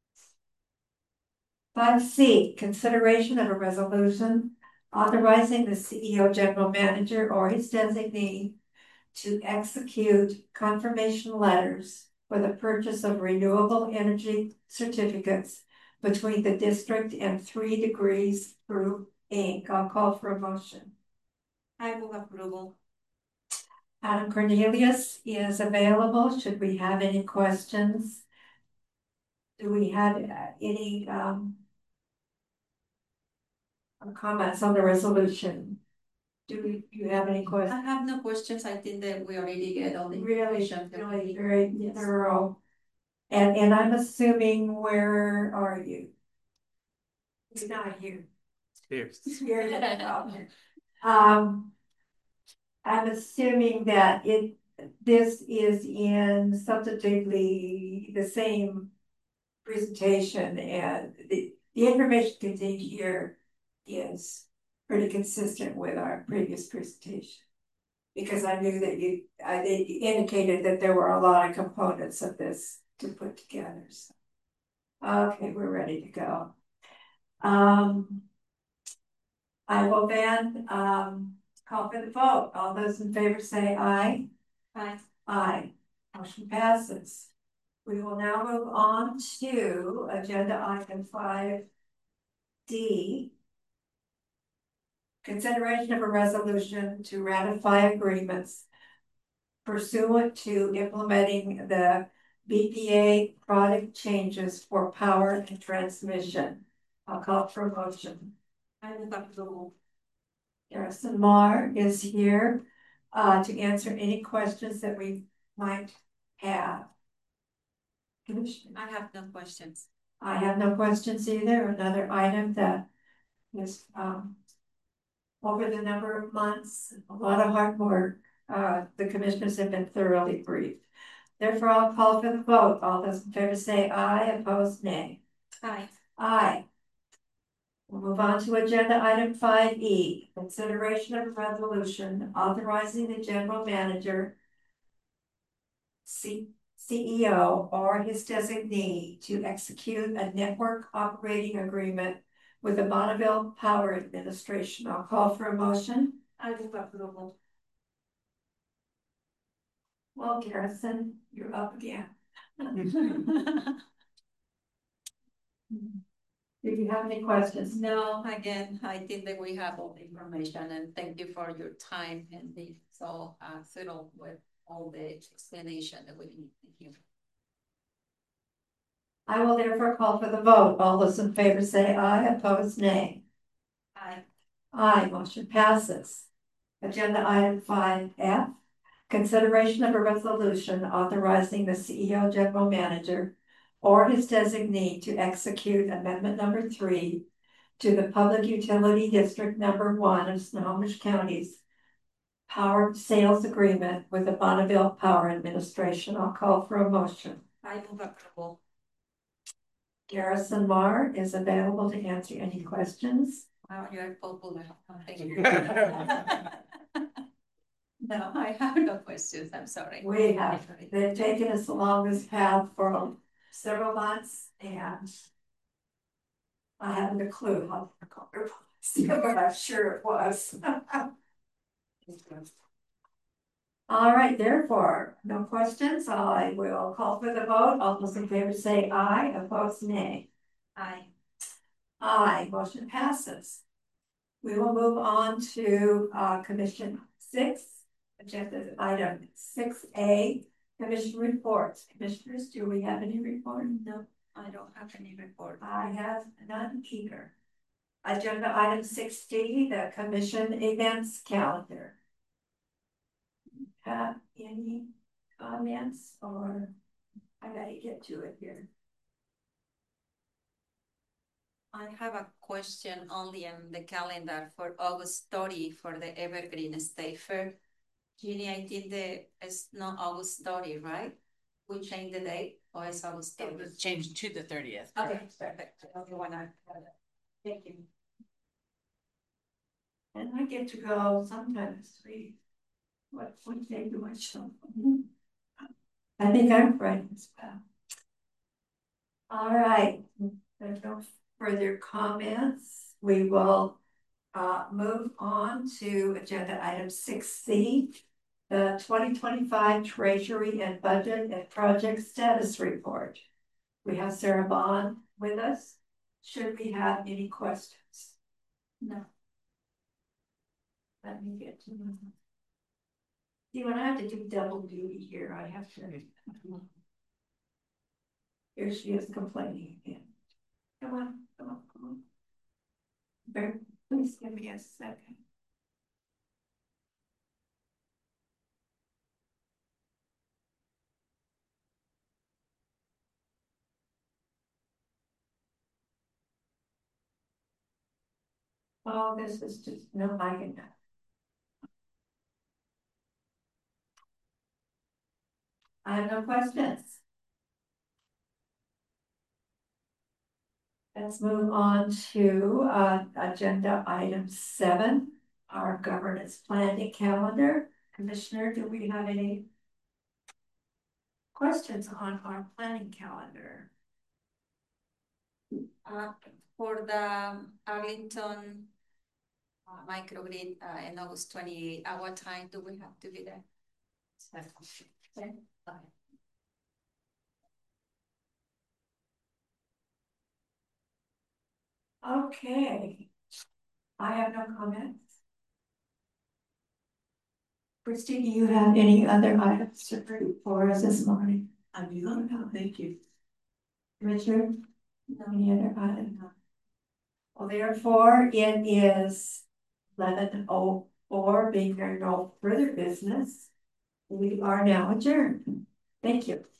5C, consideration of a resolution authorizing the CEO, general manager, or his designee to execute confirmation letters for the purchase of renewable energy certificates between the district and 3 Degrees Group, Inc. I'll call for a motion. I move approval. Adam Cornelius is available. Should we have any questions? Do we have any comments on the resolution? Do you have any questions? I have no questions. I think that we already get all the information. Really very thorough. And I'm assuming, where are you? He's not here. Here. I'm assuming that this is in substantively the same presentation, and the information contained here is pretty consistent with our previous presentation. Because I knew that they indicated that there were a lot of components of this to put together. So. Okay, we're ready to go. I will then call for the vote. All those in favor say aye. Aye. Aye. Motion passes. We will now move on to agenda item 5D. Consideration of a resolution to ratify agreements pursuant to implementing the BPA product changes for power and transmission. I'll call for a motion. I move approval. Garrison Marr is here to answer any questions that we might have. I have no questions. I have no questions either. Another item that is over the number of months, a lot of hard work. The commissioners have been thoroughly briefed. Therefore, I'll call for the vote. All those in favor say aye, opposed nay. Aye. Aye. We'll move on to agenda item 5E, consideration of a resolution authorizing the general manager CEO or his designee to execute a network operating agreement with the Bonneville Power Administration. I'll call for a motion. I move approval. Well, Garrison, you're up again. Did you have any questions? No, again, I think that we have all the information and thank you for your time and being so thorough with all the explanation that we need. Thank you. I will therefore call for the vote. All those in favor say aye, opposed nay. Aye. Aye, motion passes. Agenda item 5F, consideration of a resolution authorizing the CEO, general manager, or his designee to execute amendment number 3 to the Public Utility District number 1 of Snohomish County's power sales agreement with the Bonneville Power Administration. I'll call for a motion. I move approval. Garrison Marr is available to answer any questions. Wow, you're popular. Thank you. No, I have no questions. I'm sorry. We have, they've taken us along this path for several months and I haven't a clue how to it was, but I'm sure it was. All right, therefore, no questions. I will call for the vote. All those in favor say aye, opposed nay. Aye. Aye, motion passes. We will move on to Commission 6, agenda item 6A, Commission reports. Commissioners, do we have any report? No, I don't have any report. I have none either. Agenda item 6D, the Commission events calendar. Have any comments or I gotta get to it here. I have a question only on the calendar for August 30 for the Evergreen State Fair. Jeannie, I think it's not August 30, right? We changed the date or it's August 30? It was changed to the 30th. Okay, perfect. Thank you. And I get to go sometimes 3. What day do I show? I think I'm right as well. All right, there's no further comments. We will move on to agenda item 6C, the 2025 Treasury and Budget and Project Status Report. We have Sarah Bond with us. Should we have any questions? No. Let me get to them. See, when I have to do double duty here, I have to. Here she is complaining again. Come on, come on, come on. Bear, please give me a second. Oh, this is just no, I can. I have no questions. Let's move on to agenda item 7, our governance planning calendar. Commissioner, do we have any questions on our planning calendar? For the Arlington microgrid in August 28, at what time do we have to be there? 10. Okay, I have no comments. Christy, do you have any other items to bring for us this morning? I do not know. Thank you. Richard, any other items? Well, therefore, it is 11:04, being there no further business. We are now adjourned. Thank you.